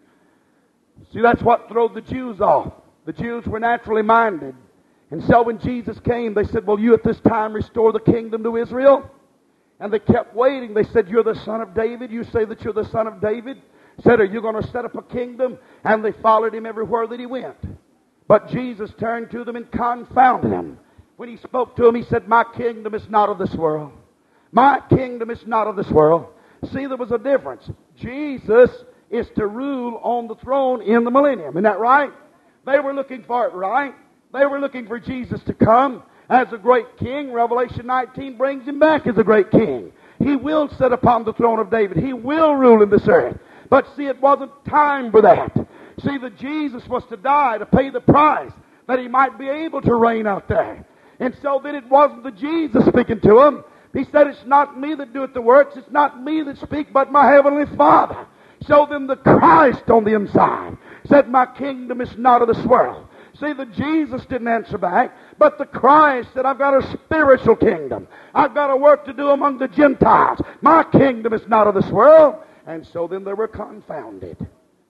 See, that's what threw the Jews off. The Jews were naturally minded. And so when Jesus came, they said, will you at this time restore the kingdom to Israel? And they kept waiting. They said, you're the son of David. You say that you're the son of David. Said, are you going to set up a kingdom? And they followed Him everywhere that He went. But Jesus turned to them and confounded them. When He spoke to them, He said, my kingdom is not of this world. My kingdom is not of this world. See, there was a difference. Jesus is to rule on the throne in the millennium. Isn't that right? They were looking for it, right? They were looking for Jesus to come as a great king. Revelation 19 brings Him back as a great king. He will sit upon the throne of David. He will rule in this earth. But see, it wasn't time for that. See, that Jesus was to die to pay the price that He might be able to reign out there. And so then it wasn't the Jesus speaking to him. He said, it's not me that doeth the works. It's not me that speak, but my heavenly Father. So then the Christ on the inside said, my kingdom is not of this world. See, the Jesus didn't answer back, but the Christ said, I've got a spiritual kingdom. I've got a work to do among the Gentiles. My kingdom is not of this world. And so then they were confounded.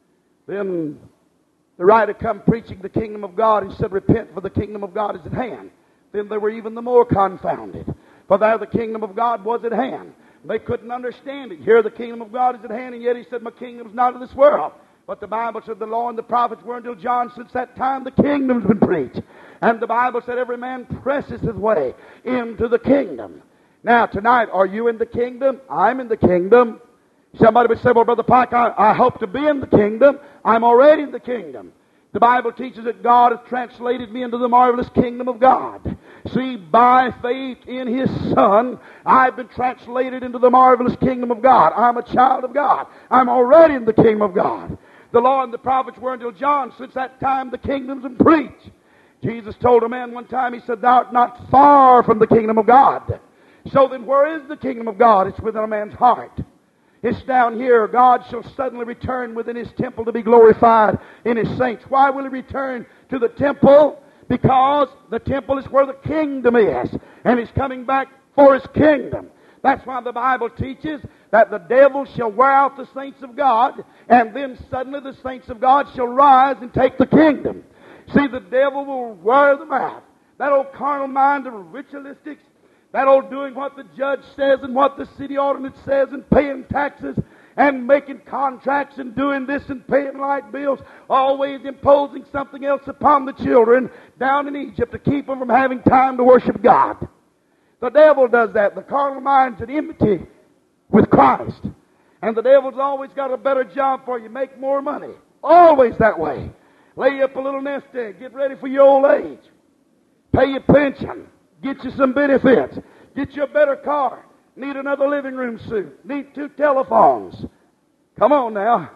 Then the writer come preaching the kingdom of God. He said, repent, for the kingdom of God is at hand. Then they were even the more confounded. For there the kingdom of God was at hand. They couldn't understand it. Here the kingdom of God is at hand, and yet He said, my kingdom is not of this world. But the Bible said the law and the prophets were until John. Since that time the kingdom's been preached. And the Bible said every man presses his way into the kingdom. Now tonight, are you in the kingdom? I'm in the kingdom. Somebody would say, well, Brother Pike, I hope to be in the kingdom. I'm already in the kingdom. The Bible teaches that God has translated me into the marvelous kingdom of God. See, by faith in His Son, I've been translated into the marvelous kingdom of God. I'm a child of God. I'm already in the kingdom of God. The law and the prophets were until John. Since that time the kingdom's been preached. Jesus told a man one time, He said, thou art not far from the kingdom of God. So then where is the kingdom of God? It's within a man's heart. It's down here. God shall suddenly return within His temple to be glorified in His saints. Why will He return to the temple? Because the temple is where the kingdom is. And He's coming back for His kingdom. That's why the Bible teaches that the devil shall wear out the saints of God, and then suddenly the saints of God shall rise and take the kingdom. See, the devil will wear them out. That old carnal mind of ritualistics, that old doing what the judge says and what the city ordinance says and paying taxes and making contracts and doing this and paying light bills, always imposing something else upon the children down in Egypt to keep them from having time to worship God. The devil does that. The carnal mind's at enmity with Christ. And the devil's always got a better job for you. Make more money. Always that way. Lay up a little nest egg. Get ready for your old age. Pay your pension. Get you some benefits. Get you a better car. Need another living room suite. Need 2 telephones. Come on now.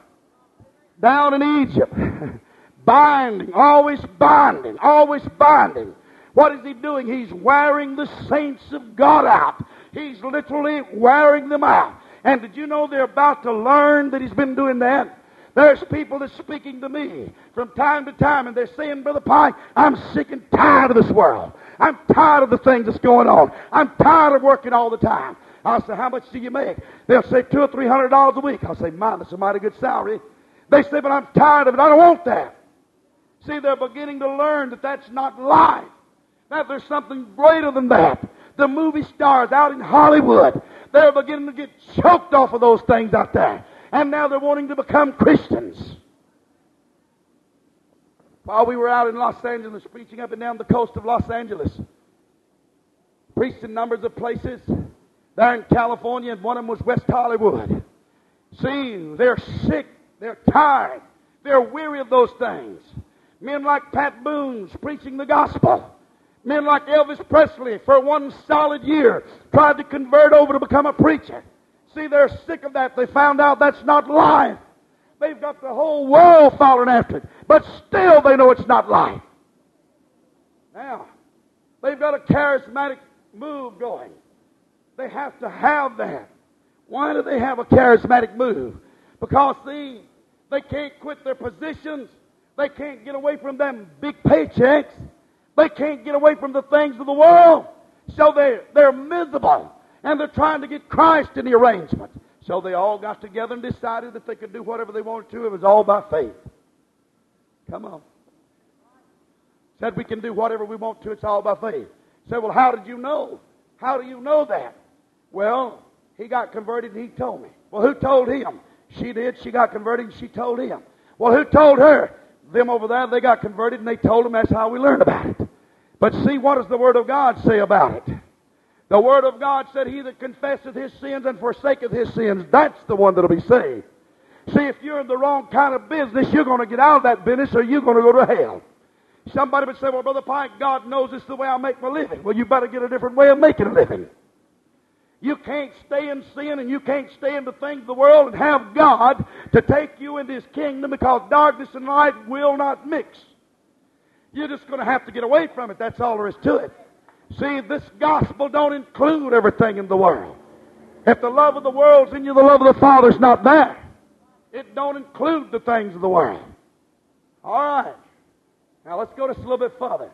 Down in Egypt. Binding. Always binding. Always binding. What is he doing? He's wearing the saints of God out. He's literally wearing them out. And did you know they're about to learn that he's been doing that? There's people that's speaking to me from time to time, and they're saying, Brother Pike, I'm sick and tired of this world. I'm tired of the things that's going on. I'm tired of working all the time. I'll say, how much do you make? They'll say $200 or $300 a week. I'll say, man, that's a mighty good salary. They say, but I'm tired of it. I don't want that. See, they're beginning to learn that that's not life, that there's something greater than that. The movie stars out in Hollywood, they're beginning to get choked off of those things out there. And now they're wanting to become Christians. While we were out in Los Angeles, preaching up and down the coast of Los Angeles, preached in numbers of places. There in California, and one of them was West Hollywood. See, they're sick, they're tired, they're weary of those things. Men like Pat Boone's preaching the gospel. Men like Elvis Presley, for one solid year, tried to convert over to become a preacher. See, they're sick of that. They found out that's not life. They've got the whole world following after it, but still they know it's not life. Now, they've got a charismatic move going. They have to have that. Why do they have a charismatic move? Because, see, they can't quit their positions. They can't get away from them big paychecks. They can't get away from the things of the world. So they're miserable. And they're trying to get Christ in the arrangement. So they all got together and decided that they could do whatever they wanted to. It was all by faith. Come on. Said we can do whatever we want to. It's all by faith. Said, well, how did you know? How do you know that? Well, he got converted and he told me. Well, who told him? She did. She got converted and she told him. Well, who told her? Them over there, they got converted and they told him. That's how we learned about it. But see, what does the Word of God say about it? The Word of God said, he that confesseth his sins and forsaketh his sins, that's the one that'll be saved. See, if you're in the wrong kind of business, you're going to get out of that business or you're going to go to hell. Somebody would say, well, Brother Pike, God knows this is the way I make my living. Well, you better get a different way of making a living. You can't stay in sin and you can't stay in the things of the world and have God to take you into His kingdom, because darkness and light will not mix. You're just going to have to get away from it. That's all there is to it. See, this gospel don't include everything in the world. If the love of the world's in you, the love of the Father's not there. It don't include the things of the world. All right. Now let's go just a little bit further.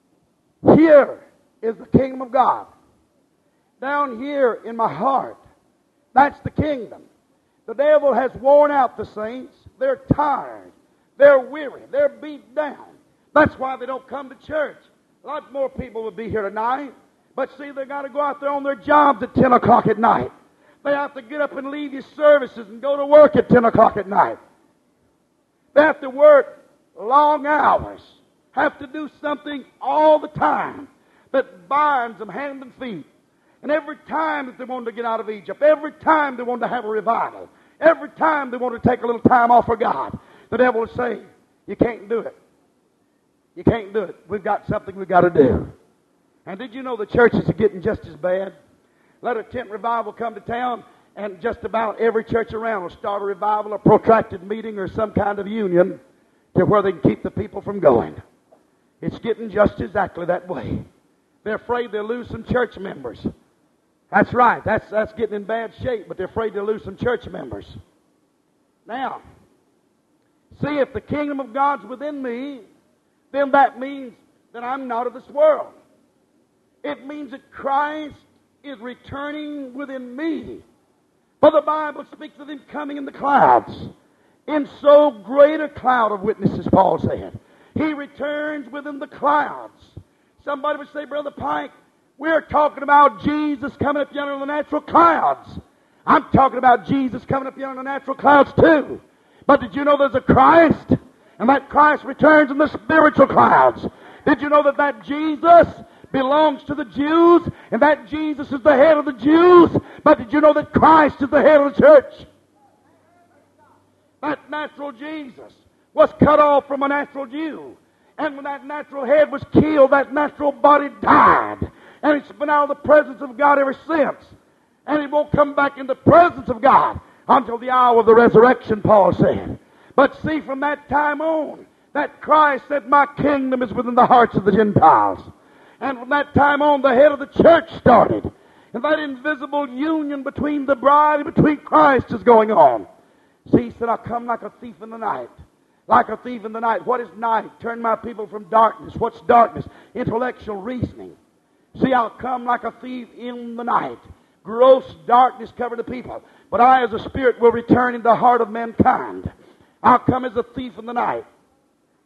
Here is the kingdom of God. Down here in my heart, that's the kingdom. The devil has worn out the saints. They're tired. They're weary. They're beat down. That's why they don't come to church. A lot more people would be here tonight. But see, they got to go out there on their jobs at 10 o'clock at night. They have to get up and leave your services and go to work at 10 o'clock at night. They have to work long hours. Have to do something all the time that binds them hand and feet. And every time that they wanted to get out of Egypt, every time they wanted to have a revival, every time they wanted to take a little time off for God, the devil would say, you can't do it. You can't do it. We've got something we've got to do. And did you know the churches are getting just as bad? Let a tent revival come to town, and just about every church around will start a revival, a protracted meeting, or some kind of union to where they can keep the people from going. It's getting just exactly that way. They're afraid they'll lose some church members. That's right. That's getting in bad shape, but they're afraid to lose some church members. Now, see, if the kingdom of God's within me, then that means that I'm not of this world. It means that Christ is returning within me. For the Bible speaks of Him coming in the clouds. In so great a cloud of witnesses, Paul said. He returns within the clouds. Somebody would say, Brother Pike, we're talking about Jesus coming up yonder in the natural clouds. I'm talking about Jesus coming up yonder in the natural clouds too. But did you know there's a Christ? And that Christ returns in the spiritual clouds. Did you know that Jesus belongs to the Jews? And that Jesus is the head of the Jews? But did you know that Christ is the head of the church? That natural Jesus was cut off from a natural Jew. And when that natural head was killed, that natural body died. And it's been out of the presence of God ever since. And it won't come back in the presence of God until the hour of the resurrection, Paul said. But see, from that time on, that Christ said, my kingdom is within the hearts of the Gentiles. And from that time on, the head of the church started. And that invisible union between the bride and between Christ is going on. See, he said, I'll come like a thief in the night. Like a thief in the night. What is night? Turn my people from darkness. What's darkness? Intellectual reasoning. See, I'll come like a thief in the night. Gross darkness covered the people. But I, as a spirit, will return in the heart of mankind. I'll come as a thief in the night.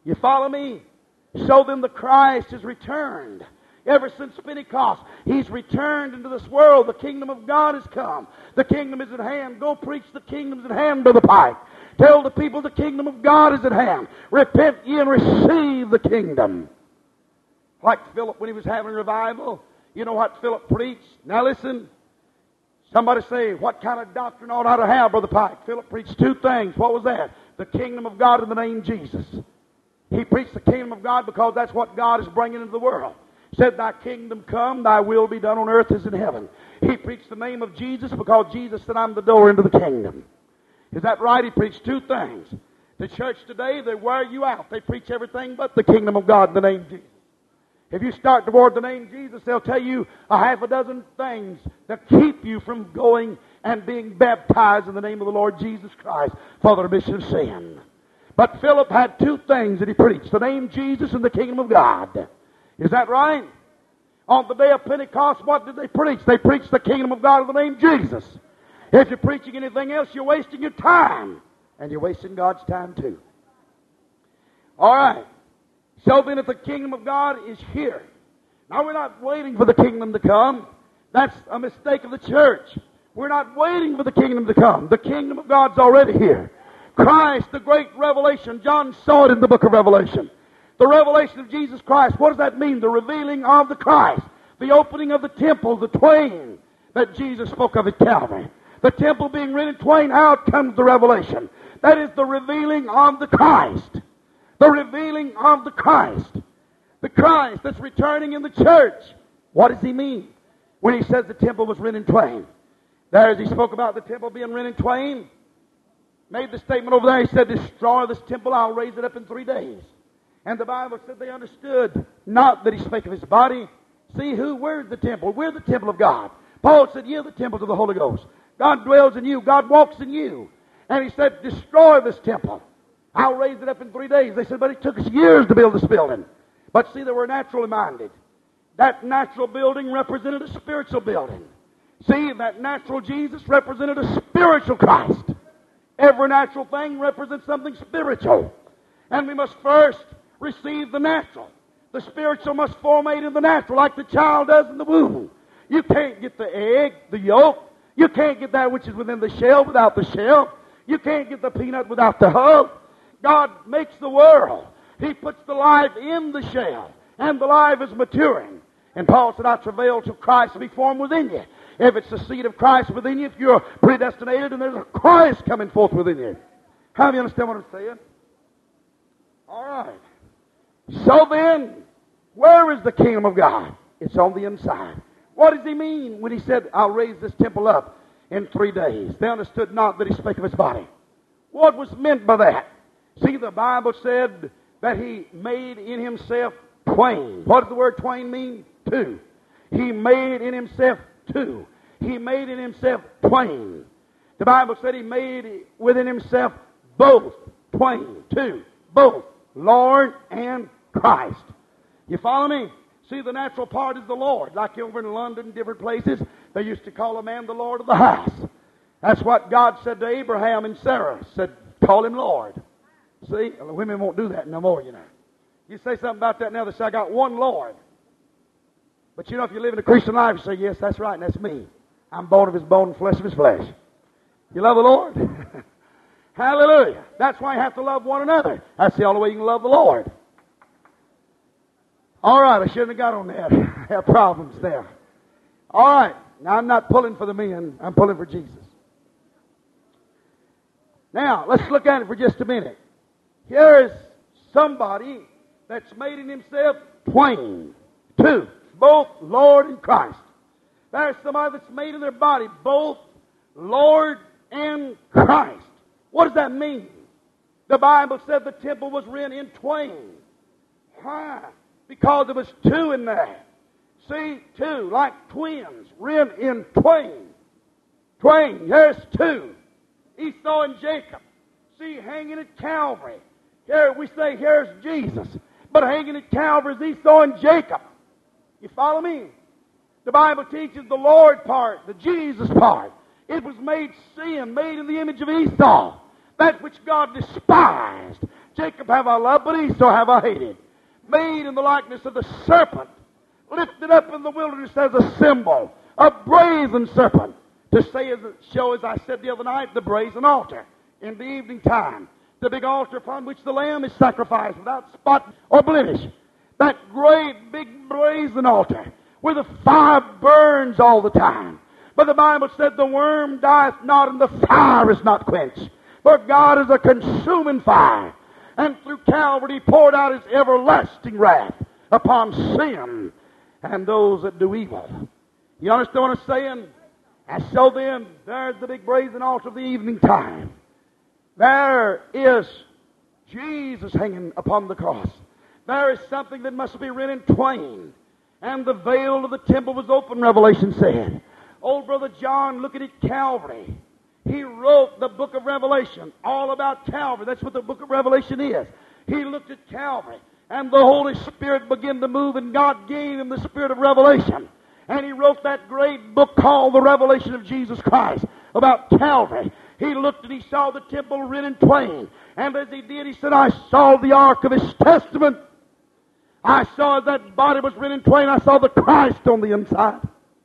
You follow me? So then the Christ is returned. Ever since Pentecost, He's returned into this world. The kingdom of God has come. The kingdom is at hand. Go preach the kingdom's at hand, Brother Pike. Tell the people the kingdom of God is at hand. Repent ye and receive the kingdom. Like Philip when he was having revival. You know what Philip preached? Now listen. Somebody say, what kind of doctrine ought I to have, Brother Pike? Philip preached two things. What was that? The kingdom of God in the name Jesus. He preached the kingdom of God because that's what God is bringing into the world. He said, thy kingdom come, thy will be done on earth as in heaven. He preached the name of Jesus because Jesus said, I'm the door into the kingdom. Is that right? He preached two things. The church today, they wear you out. They preach everything but the kingdom of God in the name of Jesus. If you start toward the name Jesus, they'll tell you a half a dozen things that keep you from going and being baptized in the name of the Lord Jesus Christ for the remission of sin. But Philip had two things that he preached, the name Jesus and the kingdom of God. Is that right? On the day of Pentecost, what did they preach? They preached the kingdom of God in the name Jesus. If you're preaching anything else, you're wasting your time. And you're wasting God's time too. All right. So then if the kingdom of God is here. Now we're not waiting for the kingdom to come. That's a mistake of the church. We're not waiting for the kingdom to come. The kingdom of God's already here. Christ, the great revelation. John saw it in the book of Revelation. The revelation of Jesus Christ. What does that mean? The revealing of the Christ. The opening of the temple, the twain that Jesus spoke of at Calvary. The temple being rent in twain, out comes the revelation. That is the revealing of the Christ. The revealing of the Christ. The Christ that's returning in the church. What does he mean when he says the temple was rent in twain? There, as he spoke about the temple being rent in twain, made the statement over there, he said, destroy this temple, I'll raise it up in 3 days. And the Bible said they understood not that he spake of his body. See who? Where's the temple? We're the temple of God. Paul said, you're the temple of the Holy Ghost. God dwells in you. God walks in you. And he said, destroy this temple. I'll raise it up in 3 days. They said, but it took us years to build this building. But see, they were naturally minded. That natural building represented a spiritual building. See, that natural Jesus represented a spiritual Christ. Every natural thing represents something spiritual. And we must first receive the natural. The spiritual must formate in the natural like the child does in the womb. You can't get the egg, the yolk. You can't get that which is within the shell without the shell. You can't get the peanut without the hull. God makes the world. He puts the life in the shell. And the life is maturing. And Paul said, I travail till Christ be formed within you. If it's the seed of Christ within you, if you're predestinated and there's a Christ coming forth within you. How do you understand what I'm saying? All right. So then, where is the kingdom of God? It's on the inside. What does he mean when he said, I'll raise this temple up in 3 days? They understood not that he spake of his body. What was meant by that? See, the Bible said that he made in himself twain. What does the word twain mean? Two. He made in himself two. He made in himself twain. The Bible said he made within himself both. Twain. Two. Both. Lord and Christ. You follow me? See, the natural part is the Lord. Like over in London, different places, they used to call a man the Lord of the house. That's what God said to Abraham and Sarah. Said, call him Lord. See, women won't do that no more, you know. You say something about that now, they say, I got one Lord. But you know, if you live in a Christian life, you say, yes, that's right, and that's me. I'm bone of his bone and flesh of his flesh. You love the Lord? Hallelujah. That's why you have to love one another. That's the only way you can love the Lord. All right, I shouldn't have got on that. I have problems there. All right, now I'm not pulling for the men. I'm pulling for Jesus. Now, let's look at it for just a minute. Here is somebody that's made in himself twain. Two. Both Lord and Christ. There's somebody that's made in their body both Lord and Christ. What does that mean? The Bible said the temple was rent in twain. Why? Because there was two in there. See, two, like twins, rent in twain. Twain, here's two. Esau and Jacob. See, hanging at Calvary. Here we say, here's Jesus. But hanging at Calvary is Esau and Jacob. You follow me? The Bible teaches the Lord part, the Jesus part. It was made sin, made in the image of Esau. That which God despised. Jacob have I loved, but Esau have I hated. Made in the likeness of the serpent, lifted up in the wilderness as a symbol, a brazen serpent, to show, as I said the other night, the brazen altar in the evening time. The big altar upon which the lamb is sacrificed without spot or blemish. That great big brazen altar where the fire burns all the time. But the Bible said the worm dieth not and the fire is not quenched. For God is a consuming fire. And through Calvary He poured out His everlasting wrath upon sin and those that do evil. You understand what I'm saying? And so then, there's the big brazen altar of the evening time. There is Jesus hanging upon the cross. There is something that must be rent in twain. And the veil of the temple was open, Revelation said. Old Brother John, looking at Calvary, he wrote the book of Revelation all about Calvary. That's what the book of Revelation is. He looked at Calvary, and the Holy Spirit began to move, and God gave him the spirit of revelation. And he wrote that great book called The Revelation of Jesus Christ about Calvary. He looked and he saw the temple rent in twain. And as he did, he said, I saw the ark of His testament. I saw that body was rent in twain. I saw the Christ on the inside.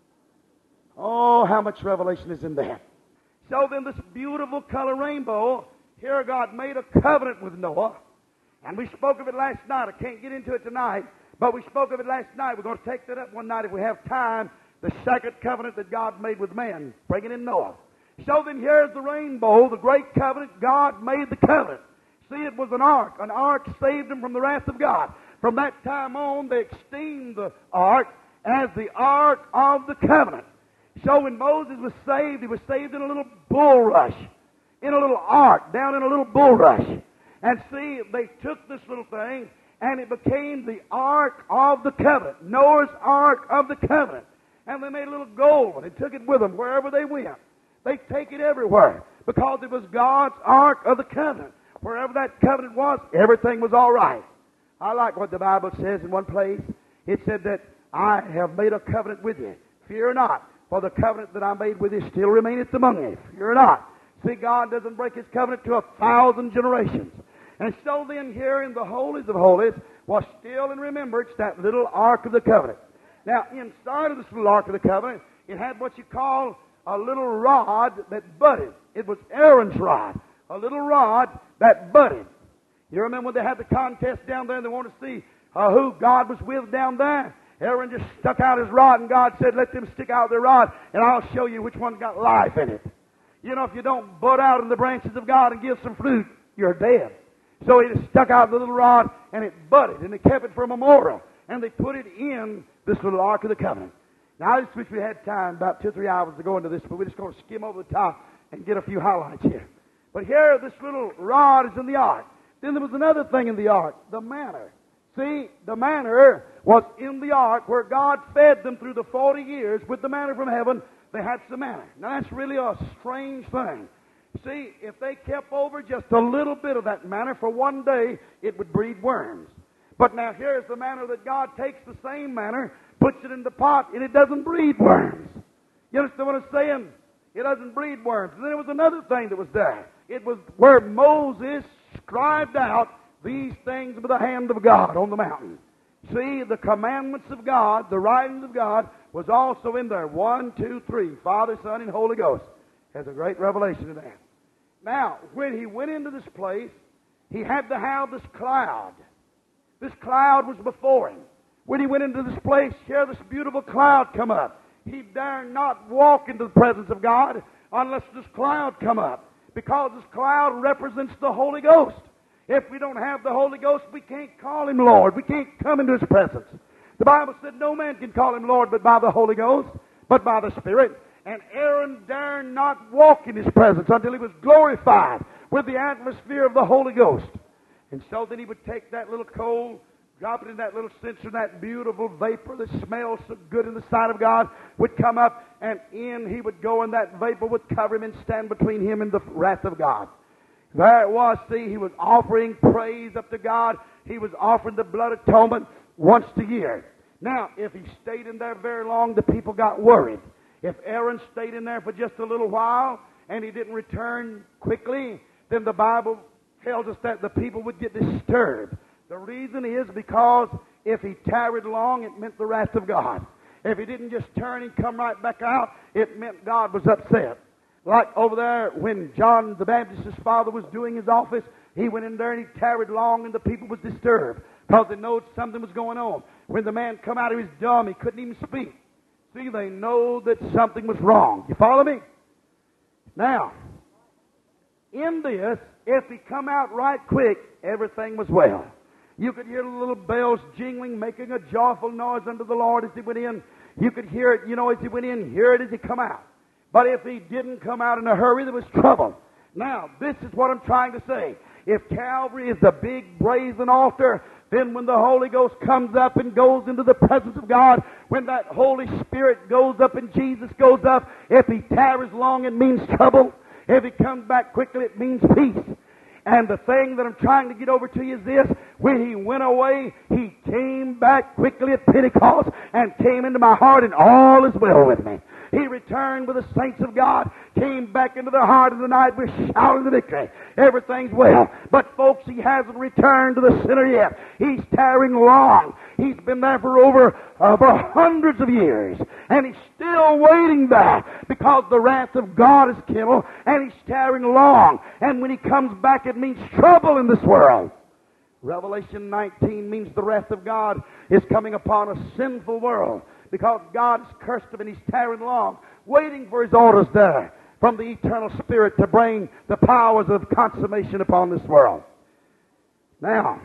Oh, how much revelation is in that. So then this beautiful color rainbow, here God made a covenant with Noah. And we spoke of it last night. I can't get into it tonight, but we spoke of it last night. We're going to take that up one night if we have time. The second covenant that God made with man, bringing in Noah. So then here's the rainbow, the great covenant. God made the covenant. See, it was an ark. An ark saved them from the wrath of God. From that time on, they esteemed the ark as the ark of the covenant. So when Moses was saved, he was saved in a little bulrush, in a little ark, down in a little bulrush. And see, they took this little thing, and it became the Ark of the Covenant, Noah's Ark of the Covenant. And they made a little gold, and they took it with them wherever they went. They take it everywhere, because it was God's Ark of the Covenant. Wherever that covenant was, everything was all right. I like what the Bible says in one place. It said that I have made a covenant with you. Fear not, for the covenant that I made with you still remaineth among you. Fear not. See, God doesn't break His covenant to 1,000 generations. And so then here in the holies of holies was still in remembrance that little Ark of the Covenant. Now, inside of this little Ark of the Covenant, it had what you call a little rod that budded. It was Aaron's rod, a little rod that budded. You remember when they had the contest down there and they wanted to see who God was with down there? Aaron just stuck out his rod, and God said, let them stick out their rod, and I'll show you which one's got life in it. You know, if you don't bud out in the branches of God and give some fruit, you're dead. So he just stuck out the little rod, and it budded, and they kept it for a memorial. And they put it in this little Ark of the Covenant. Now, I just wish we had time, about 2 or 3 hours to go into this, but we're just going to skim over the top and get a few highlights here. But here, this little rod is in the Ark. Then there was another thing in the Ark, the manna. See, the manna was in the Ark where God fed them through the 40 years with the manna from heaven. They had some manna. Now, that's really a strange thing. See, if they kept over just a little bit of that manna for one day, it would breed worms. But now here's the manna that God takes the same manna, puts it in the pot, and it doesn't breed worms. You understand what I'm saying? It doesn't breed worms. And then there was another thing that was there. It was where Moses scribed out these things with the hand of God on the mountain. See, the commandments of God, the writings of God, was also in there. 1, 2, 3, Father, Son, and Holy Ghost. There's a great revelation in that. Now, when he went into this place, he had to have this cloud. This cloud was before him. When he went into this place, here this beautiful cloud come up. He dare not walk into the presence of God unless this cloud come up, because this cloud represents the Holy Ghost. If we don't have the Holy Ghost, we can't call Him Lord. We can't come into His presence. The Bible said no man can call Him Lord but by the Holy Ghost, but by the Spirit. And Aaron dare not walk in His presence until he was glorified with the atmosphere of the Holy Ghost. And so then he would take that little coal, drop it in that little censer, that beautiful vapor that smells so good in the sight of God would come up, and in he would go, and that vapor would cover him and stand between him and the wrath of God. There it was, see, he was offering praise up to God. He was offering the blood atonement once a year. Now, if he stayed in there very long, the people got worried. If Aaron stayed in there for just a little while and he didn't return quickly, then the Bible tells us that the people would get disturbed. The reason is because if he tarried long, it meant the wrath of God. If he didn't just turn and come right back out, it meant God was upset. Like over there when John the Baptist's father was doing his office, he went in there and he tarried long and the people was disturbed because they know something was going on. When the man come out, he was dumb. He couldn't even speak. See, they know that something was wrong. You follow me? Now, in this, if he come out right quick, everything was well. You could hear the little bells jingling, making a joyful noise unto the Lord as he went in. You could hear it, as he went in, hear it as he come out. But if he didn't come out in a hurry, there was trouble. Now, this is what I'm trying to say. If Calvary is the big brazen altar, then when the Holy Ghost comes up and goes into the presence of God, when that Holy Spirit goes up and Jesus goes up, if he tarries long, it means trouble. If he comes back quickly, it means peace. And the thing that I'm trying to get over to you is this. When he went away, he came back quickly at Pentecost and came into my heart, and all is well with me. He returned with the saints of God, came back into the heart of the night with shouting the victory. Everything's well. But folks, he hasn't returned to the sinner yet. He's tarrying long. He's been there for over hundreds of years. And he's still waiting there because the wrath of God is kindled, and he's tarrying long. And when he comes back, it means trouble in this world. Revelation 19 means the wrath of God is coming upon a sinful world because God's cursed him and he's tarrying long, waiting for his orders there from the eternal Spirit to bring the powers of consummation upon this world. Now,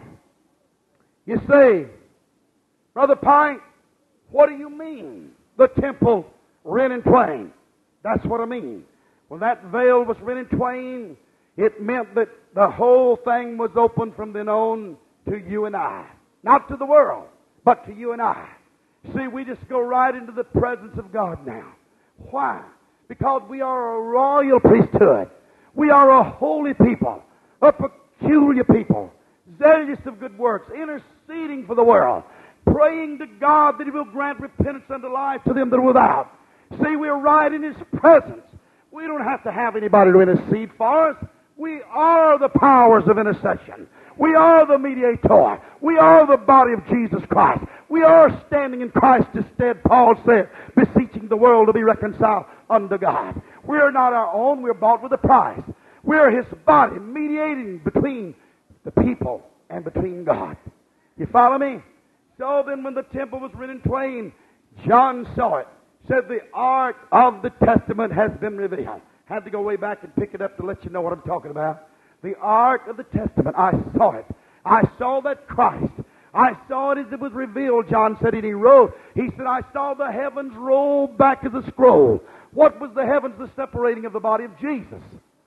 you say, Brother Pike, what do you mean the temple rent in twain? That's what I mean. When that veil was rent in twain, it meant that the whole thing was open from then on to you and I. Not to the world, but to you and I. See, we just go right into the presence of God now. Why? Because we are a royal priesthood. We are a holy people, a peculiar people, zealous of good works, interceding for the world, praying to God that he will grant repentance unto life to them that are without. See, we're right in his presence. We don't have to have anybody to intercede for us. We are the powers of intercession. We are the mediator. We are the body of Jesus Christ. We are standing in Christ's stead, Paul said, beseeching the world to be reconciled unto God. We are not our own. We're bought with a price. We are his body, mediating between the people and between God. You follow me? So then when the temple was rent in twain, John saw it. Said the Ark of the Testament has been revealed. Had to go way back and pick it up to let you know what I'm talking about. The Ark of the Testament, I saw it. I saw that Christ. I saw it as it was revealed, John said, and he wrote. He said, I saw the heavens roll back as a scroll. What was the heavens? The separating of the body of Jesus.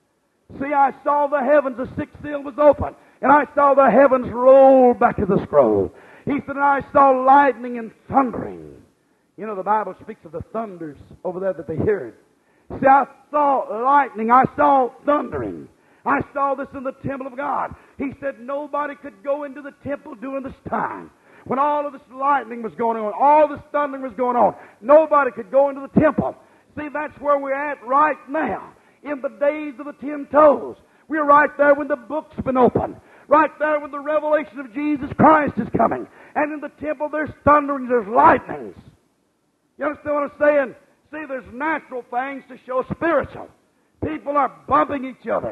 See, I saw the heavens, the sixth seal was open, and I saw the heavens roll back as a scroll. He said, and I saw lightning and thundering. You know, the Bible speaks of the thunders over there that they heard. See, I saw lightning. I saw thundering. I saw this in the temple of God. He said nobody could go into the temple during this time. When all of this lightning was going on, all this thundering was going on, nobody could go into the temple. See, that's where we're at right now, in the days of the 10 toes. We're right there when the book's been opened. Right there when the revelation of Jesus Christ is coming. And in the temple there's thunderings, there's lightnings. You understand what I'm saying? See, there's natural things to show spiritual. People are bumping each other,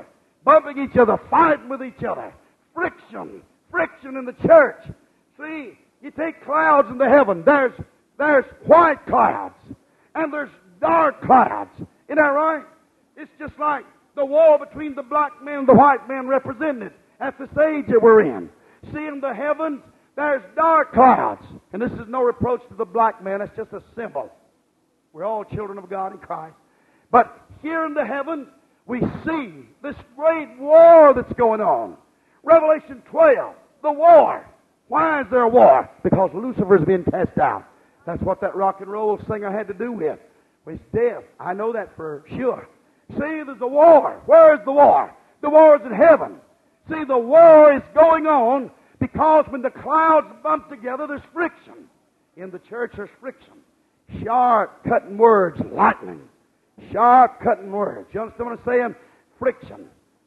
fighting with each other. Friction in the church. See, you take clouds in the heaven. There's white clouds, and there's dark clouds. Isn't that right? It's just like the war between the black man and the white man represented at this age that we're in. See, in the heavens, there's dark clouds. And this is no reproach to the black man. It's just a symbol. We're all children of God in Christ. But here in the heavens, we see this great war that's going on. Revelation 12, the war. Why is there a war? Because Lucifer's being cast out. That's what that rock and roll singer had to do with. Well, he's dead. I know that for sure. See, there's a war. Where is the war? The war is in heaven. See, the war is going on because when the clouds bump together, there's friction. In the church, there's friction. Sharp cutting words, lightning. Sharp cutting words. You understand what I'm saying? Friction.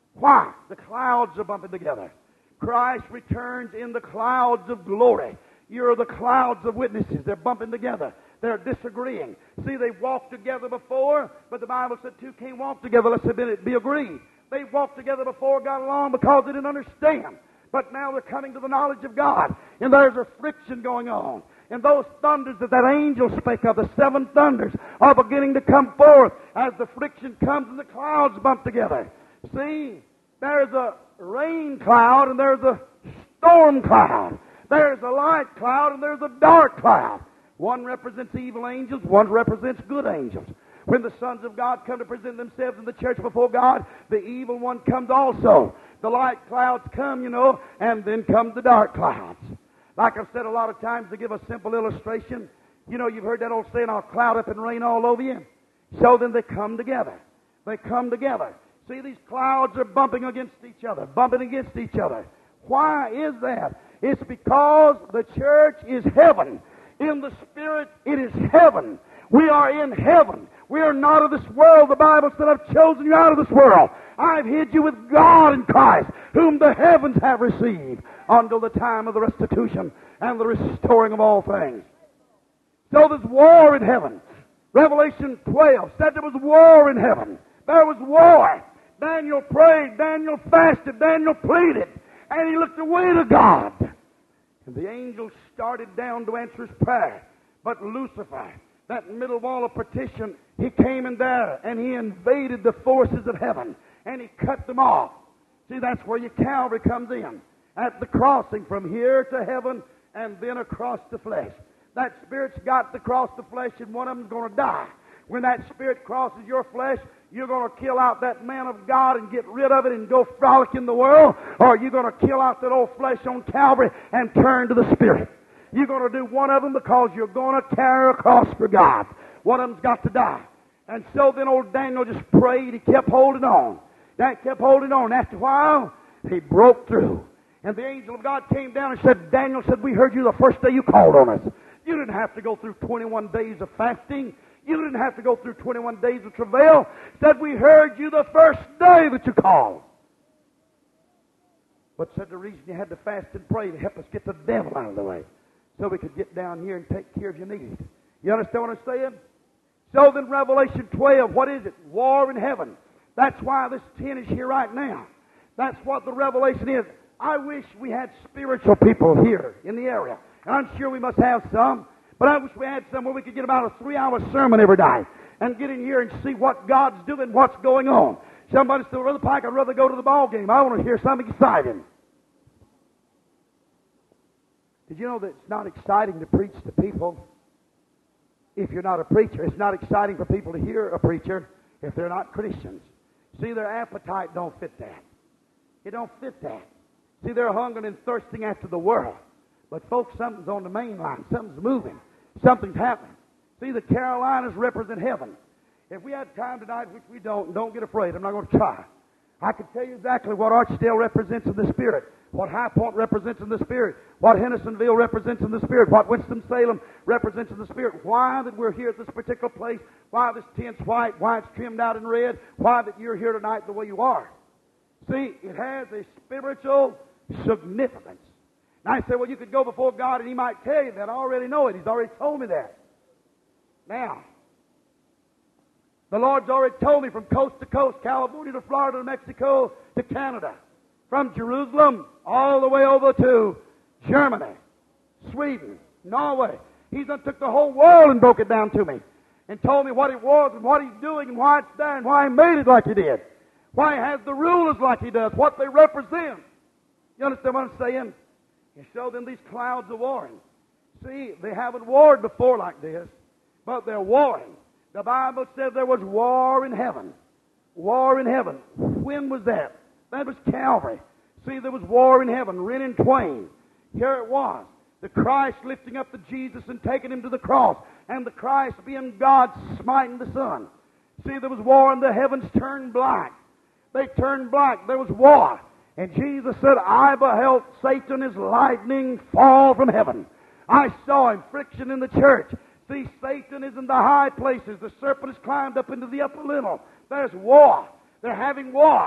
Why? The clouds are bumping together. Christ returns in the clouds of glory. You're the clouds of witnesses. They're bumping together. They're disagreeing. See, they walked together before, but the Bible said two can't walk together unless they be agreed. They walked together before, got along because they didn't understand. But now they're coming to the knowledge of God, and there's a friction going on. And those thunders that angel spake of, the seven thunders, are beginning to come forth as the friction comes and the clouds bump together. See, there's a rain cloud and there's a storm cloud. There's a light cloud and there's a dark cloud. One represents evil angels, one represents good angels. When the sons of God come to present themselves in the church before God, the evil one comes also. The light clouds come, and then come the dark clouds. Like I've said a lot of times, to give a simple illustration, you've heard that old saying, I'll cloud up and rain all over you. So then they come together. They come together. See, these clouds are bumping against each other, bumping against each other. Why is that? It's because the church is heaven. In the Spirit, it is heaven. We are in heaven. We are not of this world. The Bible said, I've chosen you out of this world. I've hid you with God in Christ, whom the heavens have received, until the time of the restitution and the restoring of all things. So there's war in heaven. Revelation 12 said there was war in heaven. There was war. Daniel prayed, Daniel fasted, Daniel pleaded, and he looked away to God. And the angel started down to answer his prayer. But Lucifer, that middle wall of partition, he came in there and he invaded the forces of heaven and he cut them off. See, that's where your Calvary comes in. At the crossing from here to heaven and then across the flesh. That spirit's got to cross the flesh and one of them's going to die. When that spirit crosses your flesh, you're going to kill out that man of God and get rid of it and go frolic in the world, or you're going to kill out that old flesh on Calvary and turn to the Spirit. You're going to do one of them because you're going to carry a cross for God. One of them's got to die. And so then old Daniel just prayed. He kept holding on. That kept holding on. After a while, he broke through. And the angel of God came down and said, Daniel said, we heard you the first day you called on us. You didn't have to go through 21 days of fasting. You didn't have to go through 21 days of travail. Said, we heard you the first day that you called. But said the reason you had to fast and pray to help us get the devil out of the way, so we could get down here and take care of your needs. You understand what I'm saying? So then Revelation 12, what is it? War in heaven. That's why this tent is here right now. That's what the revelation is. I wish we had spiritual people here in the area. And I'm sure we must have some. But I wish we had some where we could get about a 3-hour sermon every day and get in here and see what God's doing, what's going on. Somebody said, Brother Pike, I'd rather go to the ball game. I want to hear something exciting. Did you know that it's not exciting to preach to people if you're not a preacher? It's not exciting for people to hear a preacher if they're not Christians. See, their appetite don't fit that. It don't fit that. See, they're hungering and thirsting after the world. But folks, something's on the main line. Something's moving. Something's happening. See, the Carolinas represent heaven. If we had time tonight, which we don't get afraid. I'm not going to try. I can tell you exactly what Archdale represents in the Spirit, what High Point represents in the Spirit, what Hendersonville represents in the Spirit, what Winston-Salem represents in the Spirit, why that we're here at this particular place, why this tent's white, why it's trimmed out in red, why that you're here tonight the way you are. See, it has a spiritual significance. Now I say, well, you could go before God and He might tell you that. I already know it. He's already told me that. Now, the Lord's already told me from coast to coast, California to Florida to Mexico to Canada, from Jerusalem all the way over to Germany, Sweden, Norway. He's done took the whole world and broke it down to me and told me what it was and what He's doing and why it's there and why He made it like He did, why He has the rulers like He does, what they represent. You understand what I'm saying? And so then these clouds are warring. See, they haven't warred before like this, but they're warring. The Bible said there was war in heaven. War in heaven. When was that? That was Calvary. See, there was war in heaven, rent in twain. Here it was. The Christ lifting up the Jesus and taking Him to the cross, and the Christ being God smiting the Son. See, there was war and the heavens turned black. They turned black. There was war. And Jesus said, I beheld Satan as lightning fall from heaven. I saw him, friction in the church. See, Satan is in the high places. The serpent has climbed up into the upper lintel. There's war. They're having war.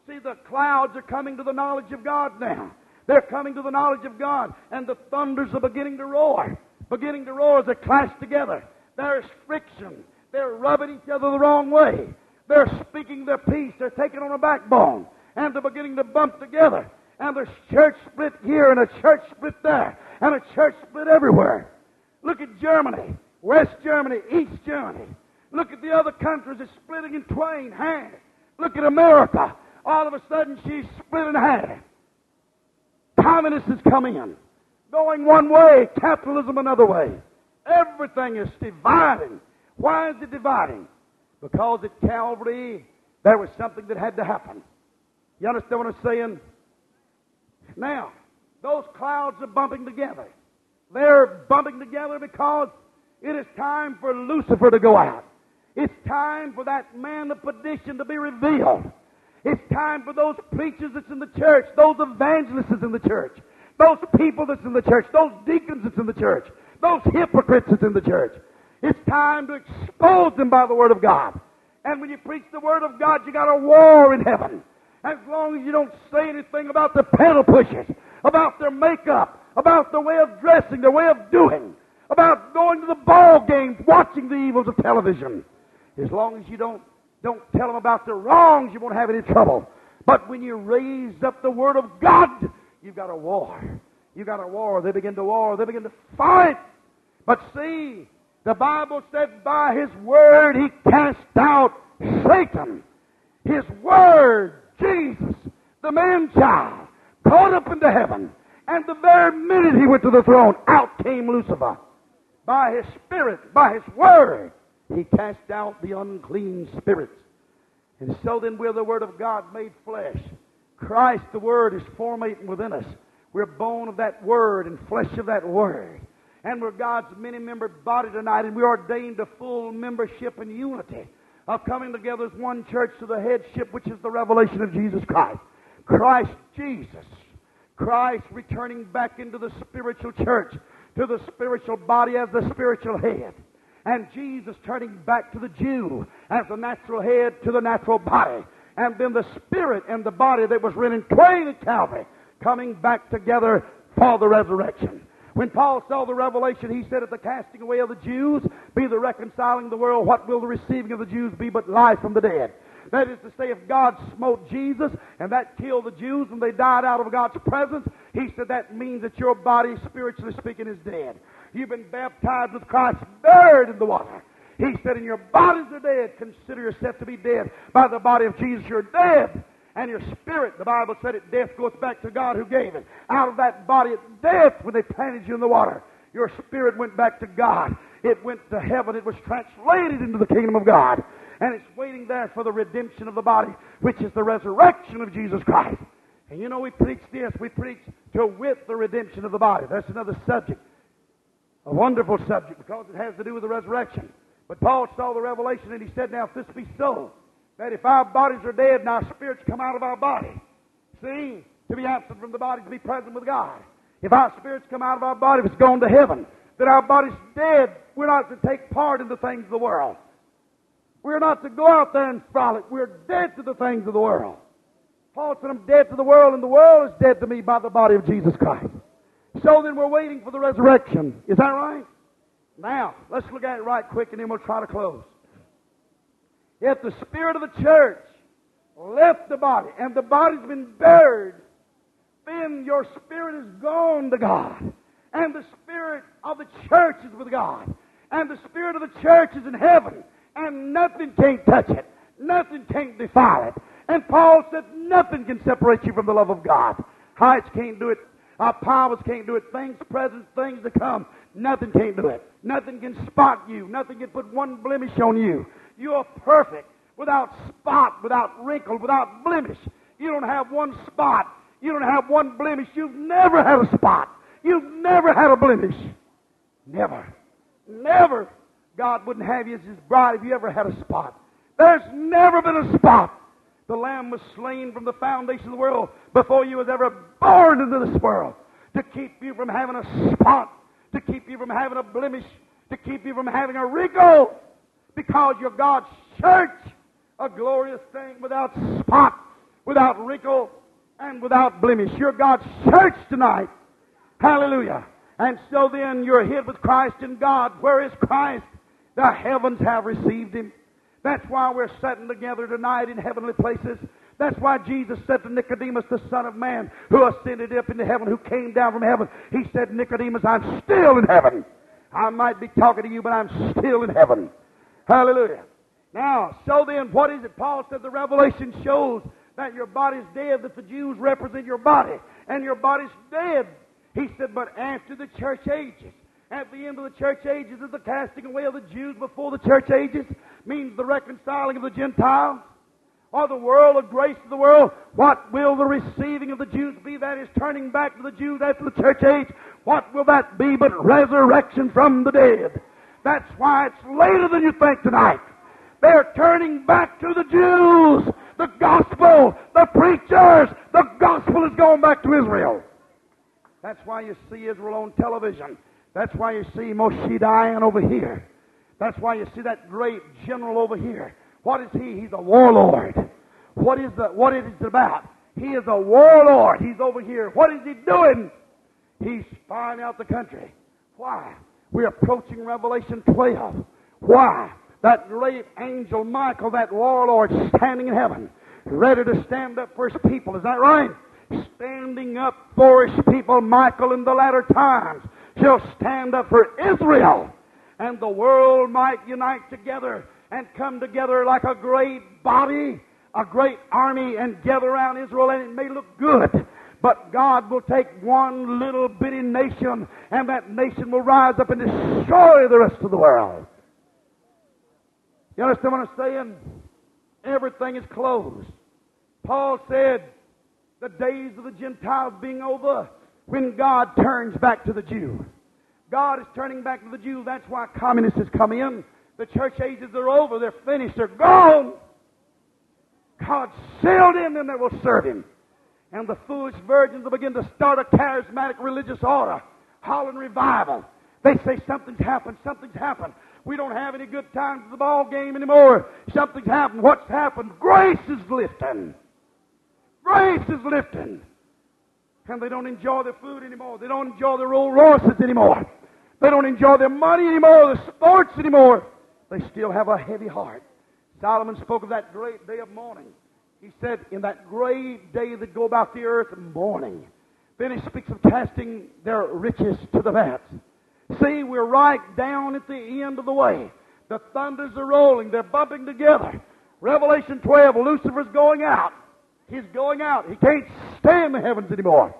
See, the clouds are coming to the knowledge of God now. They're coming to the knowledge of God, and the thunders are beginning to roar. Beginning to roar as they clash together. There's friction. They're rubbing each other the wrong way. They're speaking their peace. They're taking on a backbone. And they're beginning to bump together. And there's church split here and a church split there. And a church split everywhere. Look at Germany. West Germany, East Germany. Look at the other countries. It's splitting in twain, half. Look at America. All of a sudden she's split in half. Communists has come in. Going one way, capitalism another way. Everything is dividing. Why is it dividing? Because at Calvary, there was something that had to happen. You understand what I'm saying? Now, those clouds are bumping together. They're bumping together because it is time for Lucifer to go out. It's time for that man of perdition to be revealed. It's time for those preachers that's in the church, those evangelists that's in the church, those people that's in the church, those deacons that's in the church, those hypocrites that's in the church. It's time to expose them by the Word of God. And when you preach the Word of God, you got a war in heaven. As long as you don't say anything about the pedal pushers, about their makeup, about the way of dressing, their way of doing, about going to the ball games, watching the evils of television. As long as you don't tell them about the wrongs, you won't have any trouble. But when you raise up the Word of God, you've got a war. You've got a war. They begin to war. They begin to fight. But see, the Bible said by His Word He cast out Satan. His Word, Jesus, the man-child, caught up into heaven. And the very minute He went to the throne, out came Lucifer. By His Spirit, by His Word, He cast out the unclean spirits. And so then we're the Word of God made flesh. Christ, the Word, is formating within us. We're bone of that Word and flesh of that Word. And we're God's many-membered body tonight, and we're ordained to full membership and unity of coming together as one church to the headship, which is the revelation of Jesus Christ. Christ Jesus. Christ returning back into the spiritual church, to the spiritual body as the spiritual head. And Jesus turning back to the Jew as the natural head to the natural body. And then the spirit and the body that was rent in twain at Calvary coming back together for the resurrection. When Paul saw the revelation, he said, at the casting away of the Jews be the reconciling of the world. What will the receiving of the Jews be but life from the dead? That is to say, if God smote Jesus and that killed the Jews and they died out of God's presence, he said that means that your body, spiritually speaking, is dead. You've been baptized with Christ, buried in the water. He said, and your bodies are dead. Consider yourself to be dead. By the body of Jesus, you're dead. And your spirit, the Bible said it, death goes back to God who gave it. Out of that body at death, when they planted you in the water, your spirit went back to God. It went to heaven. It was translated into the kingdom of God. And it's waiting there for the redemption of the body, which is the resurrection of Jesus Christ. And you know, we preach this. We preach to wit the redemption of the body. That's another subject. A wonderful subject, because it has to do with the resurrection. But Paul saw the revelation, and he said, now if this be so, that if our bodies are dead and our spirits come out of our body, see, to be absent from the body, to be present with God. If our spirits come out of our body, if it's gone to heaven, that our body's dead, we're not to take part in the things of the world. We're not to go out there and frolic. We're dead to the things of the world. Paul said, I'm dead to the world, and the world is dead to me by the body of Jesus Christ. So then we're waiting for the resurrection. Is that right? Now, let's look at it right quick, and then we'll try to close. If the spirit of the church left the body, and the body's been buried, then your spirit is gone to God. And the spirit of the church is with God. And the spirit of the church is in heaven. And nothing can't touch it. Nothing can't defile it. And Paul said nothing can separate you from the love of God. Heights can't do it. Our powers can't do it. Things present, things to come. Nothing can't do it. Nothing can spot you. Nothing can put one blemish on you. You are perfect, without spot, without wrinkle, without blemish. You don't have one spot. You don't have one blemish. You've never had a spot. You've never had a blemish. Never. Never. God wouldn't have you as His bride if you ever had a spot. There's never been a spot. The Lamb was slain from the foundation of the world before you was ever born into this world, to keep you from having a spot, to keep you from having a blemish, to keep you from having a wrinkle, because you're God's church, a glorious thing without spot, without wrinkle, and without blemish. You're God's church tonight. Hallelujah. And so then you're hid with Christ in God. Where is Christ? The heavens have received Him. That's why we're sitting together tonight in heavenly places. That's why Jesus said to Nicodemus, the Son of Man, who ascended up into heaven, who came down from heaven, He said, Nicodemus, I'm still in heaven. I might be talking to you, but I'm still in heaven. Hallelujah. Now, so then, what is it? Paul said the Revelation shows that your body's dead, that the Jews represent your body, and your body's dead. He said, but after the church ages, at the end of the church ages is the casting away of the Jews before the church ages, means the reconciling of the Gentiles, or the world of grace to the world. What will the receiving of the Jews be? That is turning back to the Jews after the church age. What will that be but resurrection from the dead? That's why it's later than you think tonight. They're turning back to the Jews. The gospel, the preachers, the gospel is going back to Israel. That's why you see Israel on television. That's why you see Moshe Dayan over here. That's why you see that great general over here. What is he? He's a warlord. What is it about? He is a warlord. He's over here. What is he doing? He's spying out the country. Why? We're approaching Revelation 12. Why? That great angel Michael, that warlord, standing in heaven, ready to stand up for his people. Is that right? Standing up for his people, Michael in the latter times shall stand up for Israel. And the world might unite together and come together like a great body, a great army, and gather around Israel, and it may look good. But God will take one little bitty nation, and that nation will rise up and destroy the rest of the world. You understand what I'm saying? Everything is closed. Paul said, the days of the Gentiles being over, when God turns back to the Jew. God is turning back to the Jew. That's why communists has come in. The church ages are over. They're finished. They're gone. God sealed in them that will serve Him. And the foolish virgins will begin to start a charismatic religious order. Hollering revival. They say something's happened. Something's happened. We don't have any good times at the ball game anymore. Something's happened. What's happened? Grace is lifting. Grace is lifting. And they don't enjoy their food anymore. They don't enjoy their Rolls Royces anymore. They don't enjoy their money anymore, their sports anymore. They still have a heavy heart. Solomon spoke of that great day of mourning. He said, in that great day that go about the earth mourning. Then he speaks of casting their riches to the vats. See, we're right down at the end of the way. The thunders are rolling. They're bumping together. Revelation 12, Lucifer's going out. He's going out. He can't stay in the heavens anymore.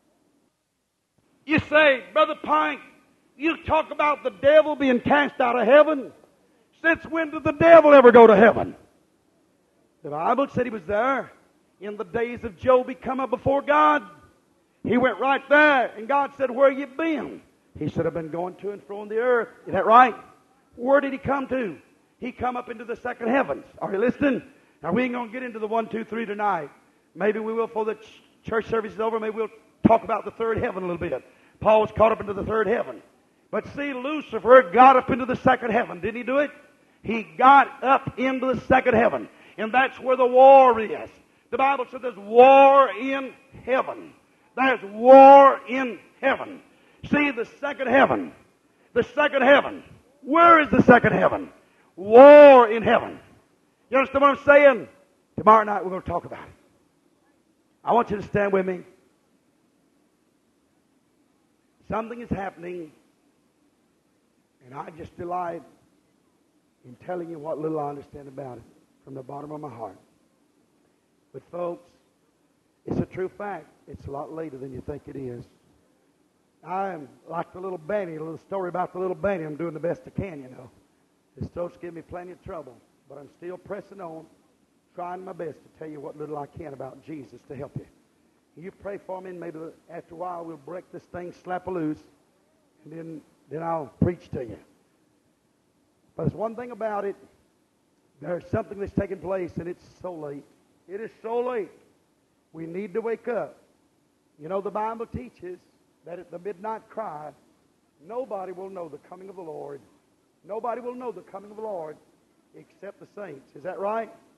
You say, Brother Pike, you talk about the devil being cast out of heaven. Since when did the devil ever go to heaven? The Bible said he was there. In the days of Job, he come up before God. He went right there, and God said, where you been? He should have been going to and fro on the earth. Is that right? Where did he come to? He come up into the second heavens. Are you listening? Now, we ain't going to get into the 1, 2, 3 tonight. Maybe we will before the church service is over. Maybe we'll talk about the third heaven a little bit. Paul was caught up into the third heaven. But see, Lucifer got up into the second heaven. Didn't he do it? He got up into the second heaven. And that's where the war is. The Bible says there's war in heaven. There's war in heaven. See, the second heaven. The second heaven. Where is the second heaven? War in heaven. You understand what I'm saying? Tomorrow night we're going to talk about it. I want you to stand with me. Something is happening, and I just delight in telling you what little I understand about it from the bottom of my heart. But folks, it's a true fact. It's a lot later than you think it is. I am like the little Benny, a little story about the little Benny. I'm doing the best I can, you know. This story's giving me plenty of trouble, but I'm still pressing on, trying my best to tell you what little I can about Jesus to help you. You pray for me, and maybe after a while we'll break this thing, slap a loose, and then I'll preach to you. But there's one thing about it. There's something that's taking place, and it's so late. It is so late. We need to wake up. You know, the Bible teaches that at the midnight cry, nobody will know the coming of the Lord. Nobody will know the coming of the Lord except the saints. Is that right?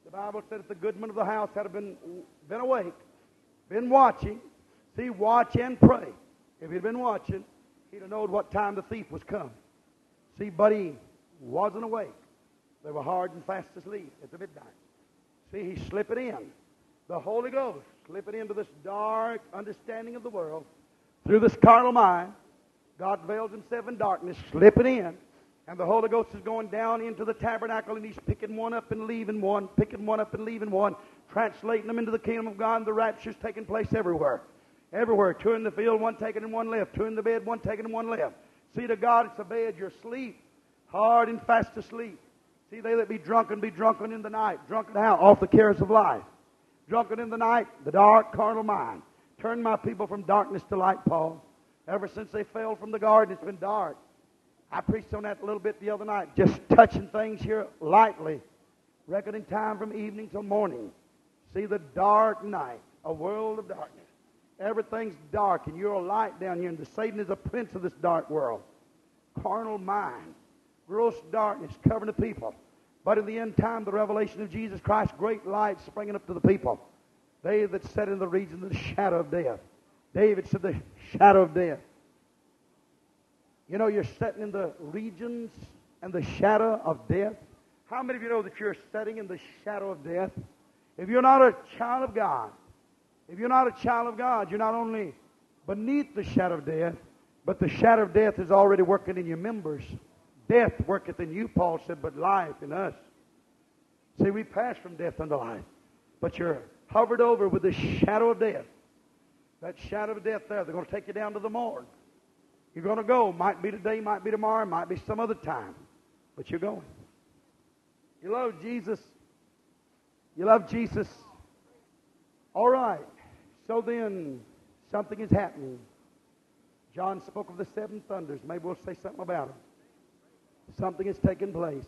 The Bible said that the goodman of the house had been awake, been watching. See, watch and pray. If he'd been watching, he'd have known what time the thief was coming. See, but he wasn't awake. They were hard and fast asleep at the midnight. See, he's slipping in. The Holy Ghost slipping into this dark understanding of the world through this carnal mind. God veils himself in darkness, slipping in. And the Holy Ghost is going down into the tabernacle, and he's picking one up and leaving one, picking one up and leaving one, translating them into the kingdom of God, and the rapture's taking place everywhere. Everywhere. Two in the field, one taken and one left. Two in the bed, one taken and one left. See, to God it's a bed. You're asleep, hard and fast asleep. See, they that be drunken in the night. Drunken how? Off the cares of life. Drunken in the night, the dark carnal mind. Turn my people from darkness to light, Paul. Ever since they fell from the garden, it's been dark. I preached on that a little bit the other night, just touching things here lightly, reckoning time from evening till morning. See, the dark night, a world of darkness. Everything's dark, and you're a light down here, and Satan is a prince of this dark world. Carnal mind, gross darkness covering the people. But in the end time, the revelation of Jesus Christ, great light springing up to the people. They that sat in the region of the shadow of death. David said, the shadow of death. You know, you're sitting in the regions and the shadow of death. How many of you know that you're sitting in the shadow of death? If you're not a child of God, you're not only beneath the shadow of death, but the shadow of death is already working in your members. Death worketh in you, Paul said, but life in us. See, we pass from death unto life. But you're hovered over with the shadow of death. That shadow of death there, they're going to take you down to the morgue. You're going to go. Might be today, might be tomorrow, might be some other time. But you're going. You love Jesus. You love Jesus. All right. So then, something is happening. John spoke of the seven thunders. Maybe we'll say something about it. Something is taking place.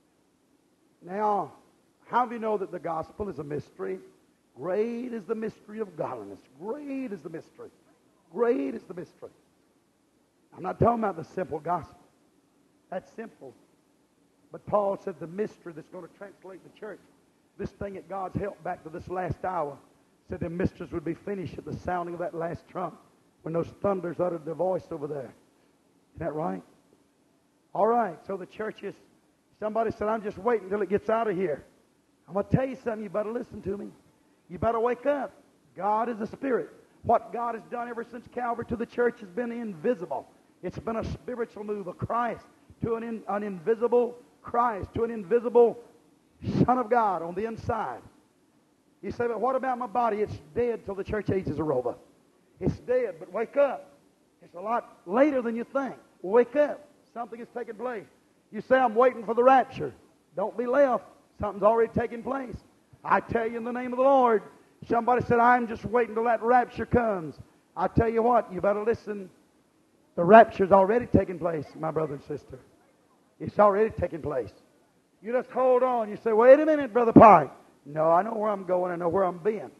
Now, how do you know that the gospel is a mystery? Great is the mystery of godliness. Great is the mystery. Great is the mystery. I'm not talking about the simple gospel. That's simple. But Paul said the mystery that's going to translate the church, this thing at God's help back to this last hour, said the mysteries would be finished at the sounding of that last trump when those thunders uttered their voice over there. Isn't that right? All right, so the church is, somebody said, I'm just waiting until it gets out of here. I'm going to tell you something, you better listen to me. You better wake up. God is a spirit. What God has done ever since Calvary to the church has been invisible. It's been a spiritual move of Christ to an invisible Christ, to an invisible Son of God on the inside. You say, but what about my body? It's dead till the church ages are over. It's dead, but wake up. It's a lot later than you think. Wake up. Something is taking place. You say, I'm waiting for the rapture. Don't be left. Something's already taking place. I tell you in the name of the Lord. Somebody said, I'm just waiting till that rapture comes. I tell you what, you better listen. The rapture's already taking place, my brother and sister. It's already taking place. You just hold on. You say, wait a minute, Brother Pike. No, I know where I'm going. I know where I'm being.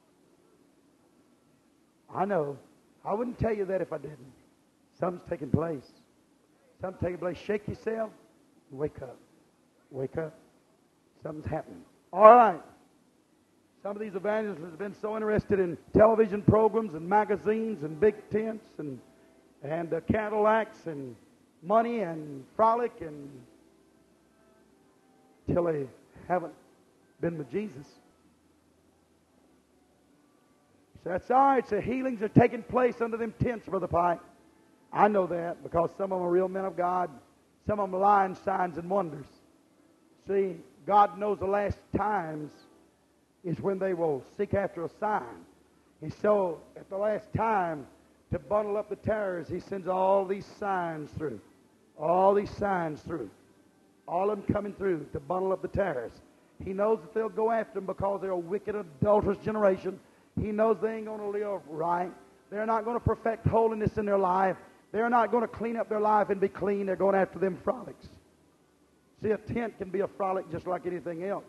I know. I wouldn't tell you that if I didn't. Something's taking place. Something's taking place. Shake yourself and wake up. Wake up. Something's happening. All right. Some of these evangelists have been so interested in television programs and magazines and big tents and Cadillacs and money and frolic and till they haven't been with Jesus. So that's all right. So healings are taking place under them tents, Brother Pike. I know that because some of them are real men of God. Some of them are lying signs and wonders. See, God knows the last times is when they will seek after a sign. And so at the last time, to bundle up the terrors, he sends all these signs through. All these signs through. All of them coming through to bundle up the terrors. He knows that they'll go after them because they're a wicked, adulterous generation. He knows they ain't going to live right. They're not going to perfect holiness in their life. They're not going to clean up their life and be clean. They're going after them frolics. See, a tent can be a frolic just like anything else.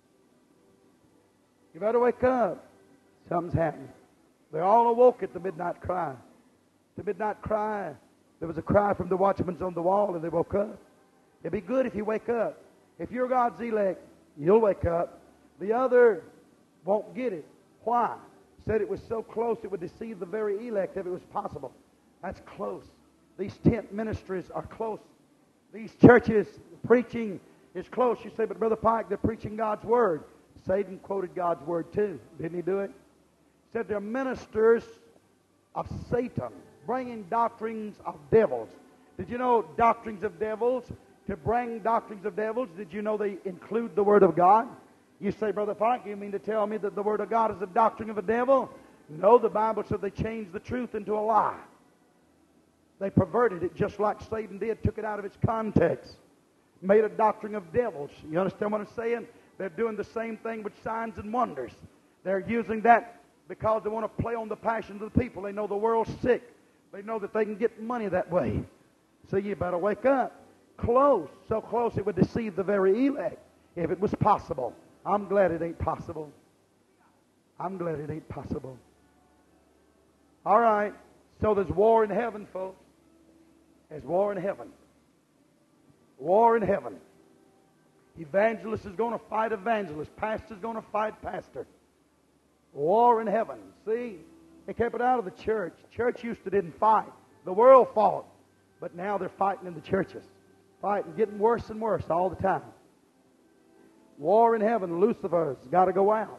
You better wake up. Something's happening. They all awoke at the midnight cry. The midnight cry, there was a cry from the watchmen on the wall, and they woke up. It'd be good if you wake up. If you're God's elect, you'll wake up. The other won't get it. Why? Said it was so close it would deceive the very elect if it was possible. That's close. These tent ministries are close. These churches preaching is close. You say, but Brother Pike, they're preaching God's Word. Satan quoted God's Word too. Didn't he do it? Said they're ministers of Satan, bringing doctrines of devils. Did you know doctrines of devils? To bring doctrines of devils, did you know they include the Word of God? You say, Brother Pike, you mean to tell me that the Word of God is a doctrine of a devil? No, the Bible said they changed the truth into a lie. They perverted it just like Satan did, took it out of its context, made a doctrine of devils. You understand what I'm saying? They're doing the same thing with signs and wonders. They're using that because they want to play on the passions of the people. They know the world's sick. They know that they can get money that way. So you better wake up. Close, so close it would deceive the very elect if it was possible. I'm glad it ain't possible. I'm glad it ain't possible. All right, so there's war in heaven, folks. There's war in heaven. War in heaven. Evangelist is going to fight evangelist. Pastor is going to fight pastor. War in heaven. See, they kept it out of the church. Church used to didn't fight. The world fought. But now they're fighting in the churches. Fighting, getting worse and worse all the time. War in heaven. Lucifer's got to go out.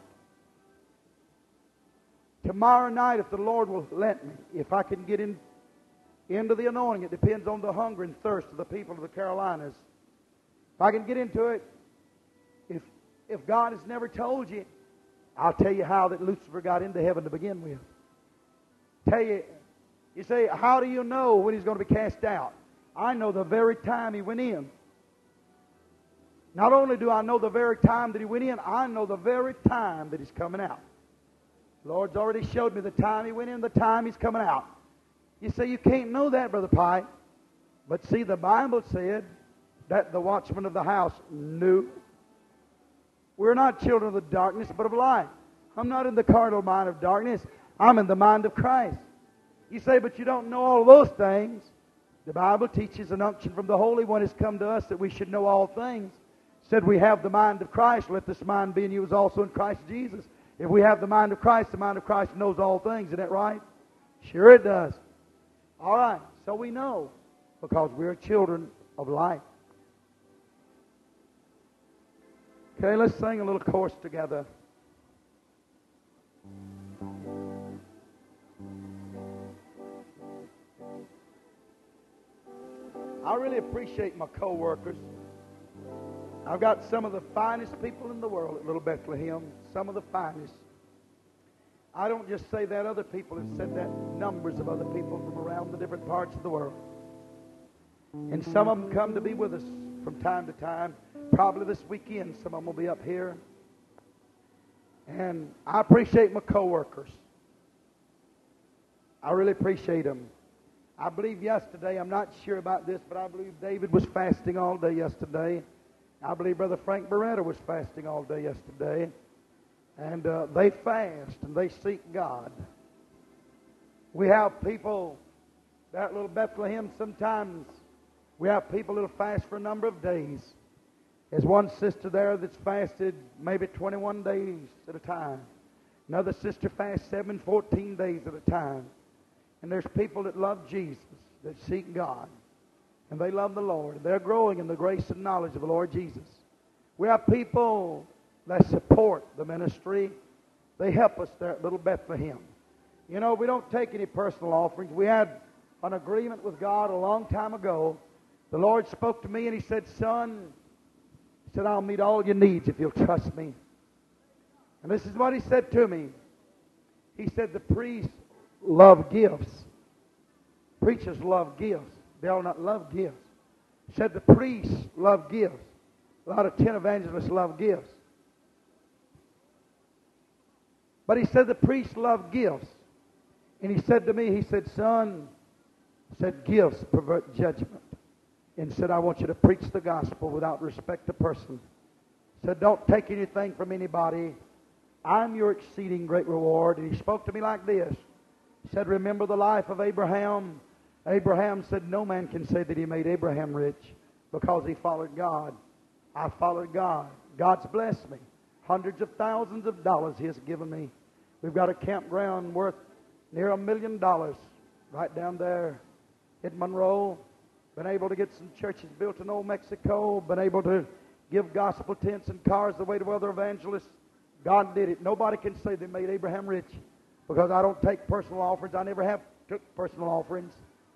Tomorrow night, if the Lord will let me, if I can get into the anointing, it depends on the hunger and thirst of the people of the Carolinas. If I can get into it, if God has never told you, I'll tell you how that Lucifer got into heaven to begin with. Tell you, you say, how do you know when he's going to be cast out? I know the very time he went in. Not only do I know the very time that he went in, I know the very time that he's coming out. The Lord's already showed me the time he went in, the time he's coming out. You say, you can't know that, Brother Pike. But see, the Bible said that the watchman of the house knew. We're not children of the darkness, but of light. I'm not in the carnal mind of darkness. I'm in the mind of Christ. You say, but you don't know all those things. The Bible teaches an unction from the Holy One has come to us that we should know all things. Said we have the mind of Christ. Let this mind be in you as also in Christ Jesus. If we have the mind of Christ knows all things. Isn't that right? Sure it does. All right. So we know because we're children of light. Okay, let's sing a little chorus together. I really appreciate my co-workers. I've got some of the finest people in the world at Little Bethlehem, some of the finest. I don't just say that, other people have said that, numbers of other people from around the different parts of the world. And some of them come to be with us from time to time. Probably this weekend, some of them will be up here. And I appreciate my co-workers. I really appreciate them. I believe yesterday, I'm not sure about this, but I believe David was fasting all day yesterday. I believe Brother Frank Beretta was fasting all day yesterday. And they fast and they seek God. We have people, that Little Bethlehem, sometimes we have people that'll fast for a number of days. There's one sister there that's fasted maybe 21 days at a time. Another sister fasts 14 days at a time. And there's people that love Jesus, that seek God. And they love the Lord. They're growing in the grace and knowledge of the Lord Jesus. We have people that support the ministry. They help us there at Little Bethlehem. You know, we don't take any personal offerings. We had an agreement with God a long time ago. The Lord spoke to me and He said, son, He said, I'll meet all your needs if you'll trust me. And this is what He said to me. He said, the priests love gifts. Preachers love gifts. They'll not love gifts. He said the priests love gifts. A lot of tent evangelists love gifts. But he said the priests love gifts. And he said to me, he said, son, he said, gifts pervert judgment. And he said, I want you to preach the gospel without respect to person. He said, don't take anything from anybody. I'm your exceeding great reward. And he spoke to me like this. He said, remember the life of Abraham. Abraham said, no man can say that he made Abraham rich because he followed God. I followed God. God's blessed me. Hundreds of thousands of dollars He has given me. We've got a campground worth near $1 million right down there in Monroe. Been able to get some churches built in Old Mexico. Been able to give gospel tents and cars away to other evangelists. God did it. Nobody can say they made Abraham rich, because I don't take personal offerings. I never have took personal offerings.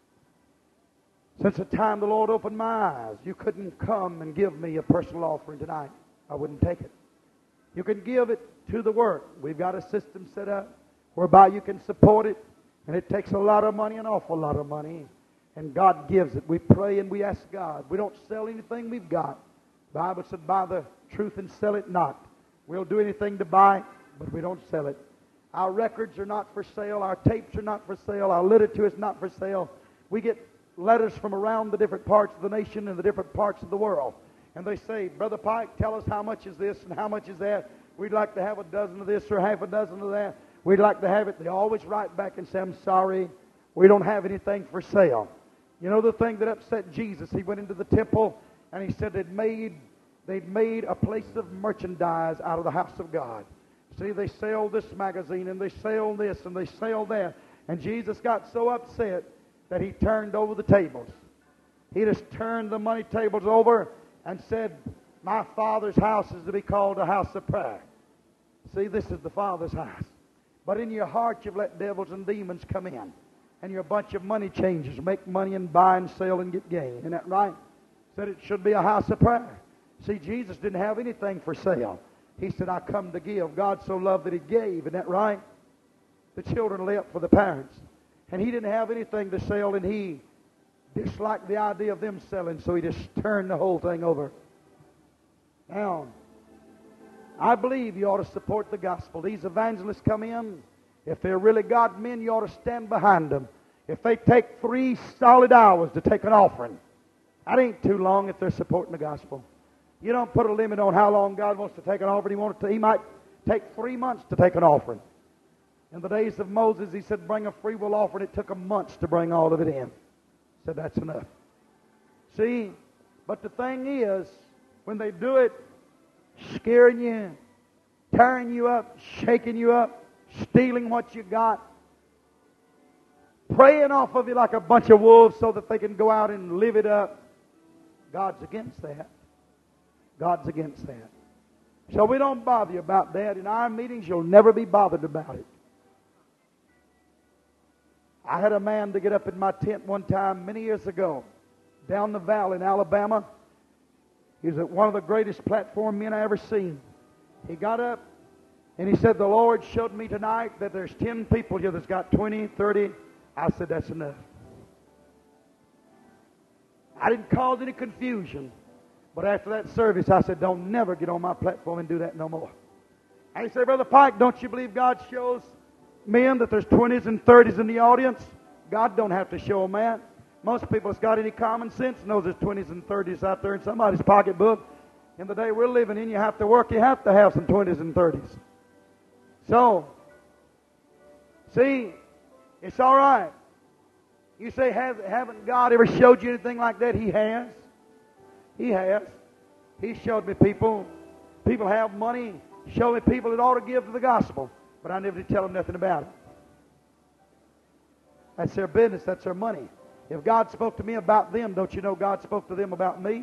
Since the time the Lord opened my eyes, you couldn't come and give me a personal offering tonight. I wouldn't take it. You can give it to the work. We've got a system set up whereby you can support it, and it takes a lot of money, an awful lot of money, and God gives it. We pray and we ask God. We don't sell anything we've got. The Bible said, buy the truth and sell it not. We'll do anything to buy it, but we don't sell it. Our records are not for sale. Our tapes are not for sale. Our literature is not for sale. We get letters from around the different parts of the nation and the different parts of the world. And they say, Brother Pike, tell us how much is this and how much is that. We'd like to have a dozen of this or half a dozen of that. We'd like to have it. They always write back and say, I'm sorry, we don't have anything for sale. You know the thing that upset Jesus? He went into the temple and he said they'd made a place of merchandise out of the house of God. See, they sell this magazine and they sell this and they sell that. And Jesus got so upset that He turned over the tables. He just turned the money tables over and said, my Father's house is to be called a house of prayer. See, this is the Father's house. But in your heart you've let devils and demons come in. And you're a bunch of money changers, make money and buy and sell and get gain. Isn't that right? Said it should be a house of prayer. See, Jesus didn't have anything for sale. He said, I come to give. God so loved that He gave. Isn't that right? The children lay up for the parents. And He didn't have anything to sell, and He disliked the idea of them selling, so He just turned the whole thing over. Now, I believe you ought to support the gospel. These evangelists come in. If they're really God men, you ought to stand behind them. If they take 3 solid hours to take an offering, that ain't too long if they're supporting the gospel. You don't put a limit on how long God wants to take an offering. He might take 3 months to take an offering. In the days of Moses, he said, bring a freewill offering. It took him months to bring all of it in. He said, that's enough. See, but the thing is, when they do it, scaring you, tearing you up, shaking you up, stealing what you got, preying off of you like a bunch of wolves so that they can go out and live it up, God's against that. God's against that. So we don't bother you about that. In our meetings, you'll never be bothered about it. I had a man to get up in my tent one time many years ago down the valley in Alabama. He was one of the greatest platform men I ever seen. He got up and he said, the Lord showed me tonight that there's 10 people here that's got 20, 30. I said, that's enough. I didn't cause any confusion. But after that service, I said, don't never get on my platform and do that no more. And he said, Brother Pike, don't you believe God shows men that there's 20s and 30s in the audience? God don't have to show them that. Most people that's got any common sense knows there's 20s and 30s out there in somebody's pocketbook. In the day we're living in, you have to work, you have to have some 20s and 30s. So, see, it's all right. You say, haven't God ever showed you anything like that? He has. He has. He showed me people. People have money. Showed me people that ought to give to the gospel. But I never did tell them nothing about it. That's their business. That's their money. If God spoke to me about them, don't you know God spoke to them about me?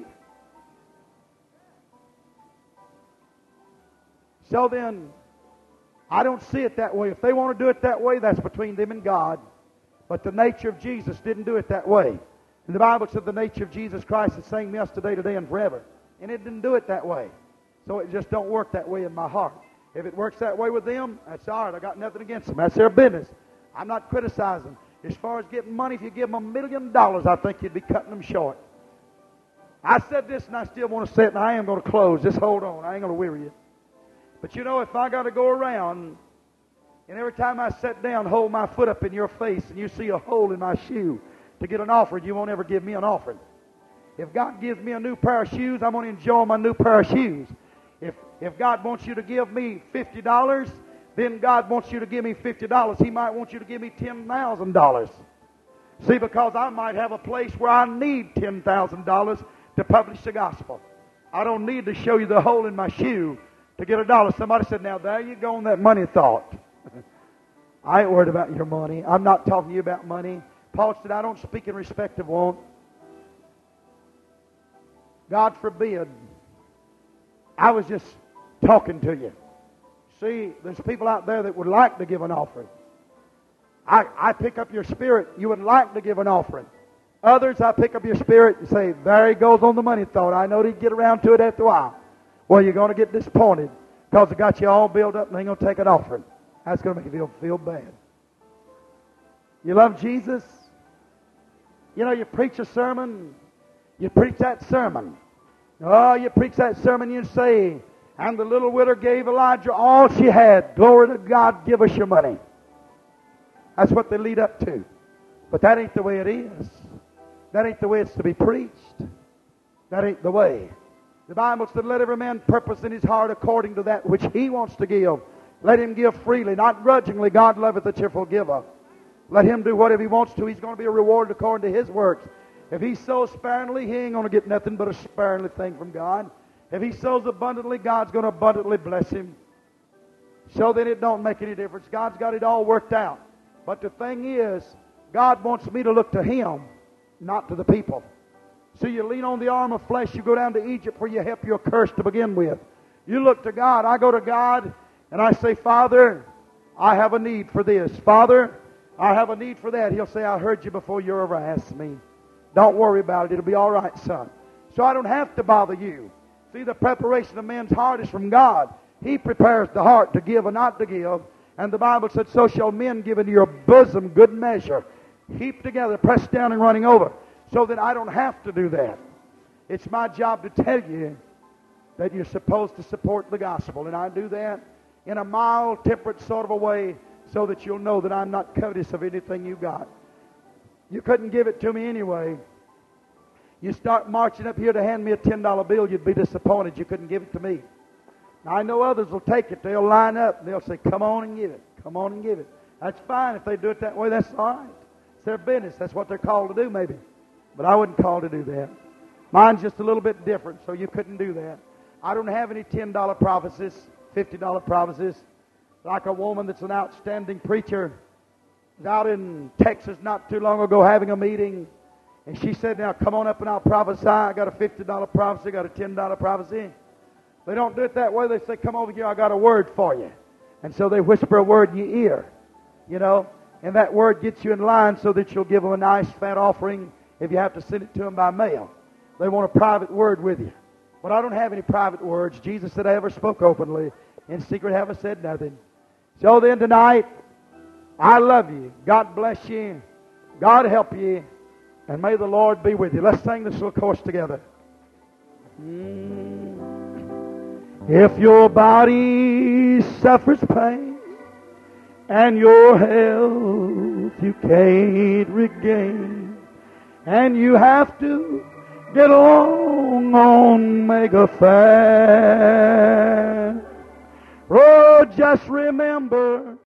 So then, I don't see it that way. If they want to do it that way, that's between them and God. But the nature of Jesus didn't do it that way. And the Bible said the nature of Jesus Christ is the same yesterday, today, and forever. And it didn't do it that way. So it just don't work that way in my heart. If it works that way with them, that's all right. I got nothing against them. That's their business. I'm not criticizing. As far as getting money, if you give them $1 million, I think you'd be cutting them short. I said this, and I still want to say it, and I am going to close. Just hold on. I ain't going to weary you. But you know, if I got to go around, and every time I sit down, hold my foot up in your face, and you see a hole in my shoe, to get an offering, you won't ever give me an offering. If God gives me a new pair of shoes, I'm going to enjoy my new pair of shoes. If God wants you to give me $50, then God wants you to give me $50. He might want you to give me $10,000. See, because I might have a place where I need $10,000 to publish the gospel. I don't need to show you the hole in my shoe to get $1. Somebody said, now there you go on that money thought. I ain't worried about your money. I'm not talking to you about money. Paul said, I don't speak in respect of want. God forbid. I was just talking to you. See, there's people out there that would like to give an offering. I pick up your spirit. You would like to give an offering. Others, I pick up your spirit and say, there he goes on the money thought. I know he'd get around to it after a while. Well, you're going to get disappointed because it got you all built up and ain't going to take an offering. That's going to make you feel bad. You love Jesus? You know, you preach a sermon. You preach that sermon. Oh, you preach that sermon, you say, and the little widow gave Elijah all she had. Glory to God, give us your money. That's what they lead up to. But that ain't the way it is. That ain't the way it's to be preached. That ain't the way. The Bible said, let every man purpose in his heart according to that which he wants to give. Let him give freely, not grudgingly. God loveth a cheerful giver. Let him do whatever he wants to. He's going to be rewarded according to his works. If he sows sparingly, he ain't going to get nothing but a sparingly thing from God. If he sows abundantly, God's going to abundantly bless him. So then it don't make any difference. God's got it all worked out. But the thing is, God wants me to look to him, not to the people. So you lean on the arm of flesh, you go down to Egypt where you help your curse to begin with. You look to God. I go to God and I say, Father, I have a need for this. Father, I have a need for that. He'll say, I heard you before you ever asked me. Don't worry about it. It'll be all right, son. So I don't have to bother you. See, the preparation of man's heart is from God. He prepares the heart to give and not to give. And the Bible said, so shall men give into your bosom good measure, heaped together, pressed down and running over. So that I don't have to do that. It's my job to tell you that you're supposed to support the gospel. And I do that in a mild, temperate sort of a way so that you'll know that I'm not covetous of anything you got. You couldn't give it to me anyway. You start marching up here to hand me a $10 bill, you'd be disappointed you couldn't give it to me. Now, I know others will take it. They'll line up and they'll say, come on and give it. Come on and give it. That's fine. If they do it that way, that's all right. It's their business. That's what they're called to do, maybe. But I wasn't called to do that. Mine's just a little bit different, so you couldn't do that. I don't have any $10 prophecies, $50 prophecies. Like a woman that's an outstanding preacher was out in Texas not too long ago having a meeting. And she said, now come on up and I'll prophesy. I got a $50 prophecy, got a $10 prophecy. They don't do it that way. They say, come over here, I got a word for you. And so they whisper a word in your ear, you know. And that word gets you in line so that you'll give them a nice fat offering if you have to send it to them by mail. They want a private word with you. But I don't have any private words. Jesus said I ever spoke openly. In secret have I said nothing. So then tonight, I love you. God bless you. God help you. And may the Lord be with you. Let's sing this little chorus together. If your body suffers pain and your health you can't regain, and you have to get along on mega fast, oh, just remember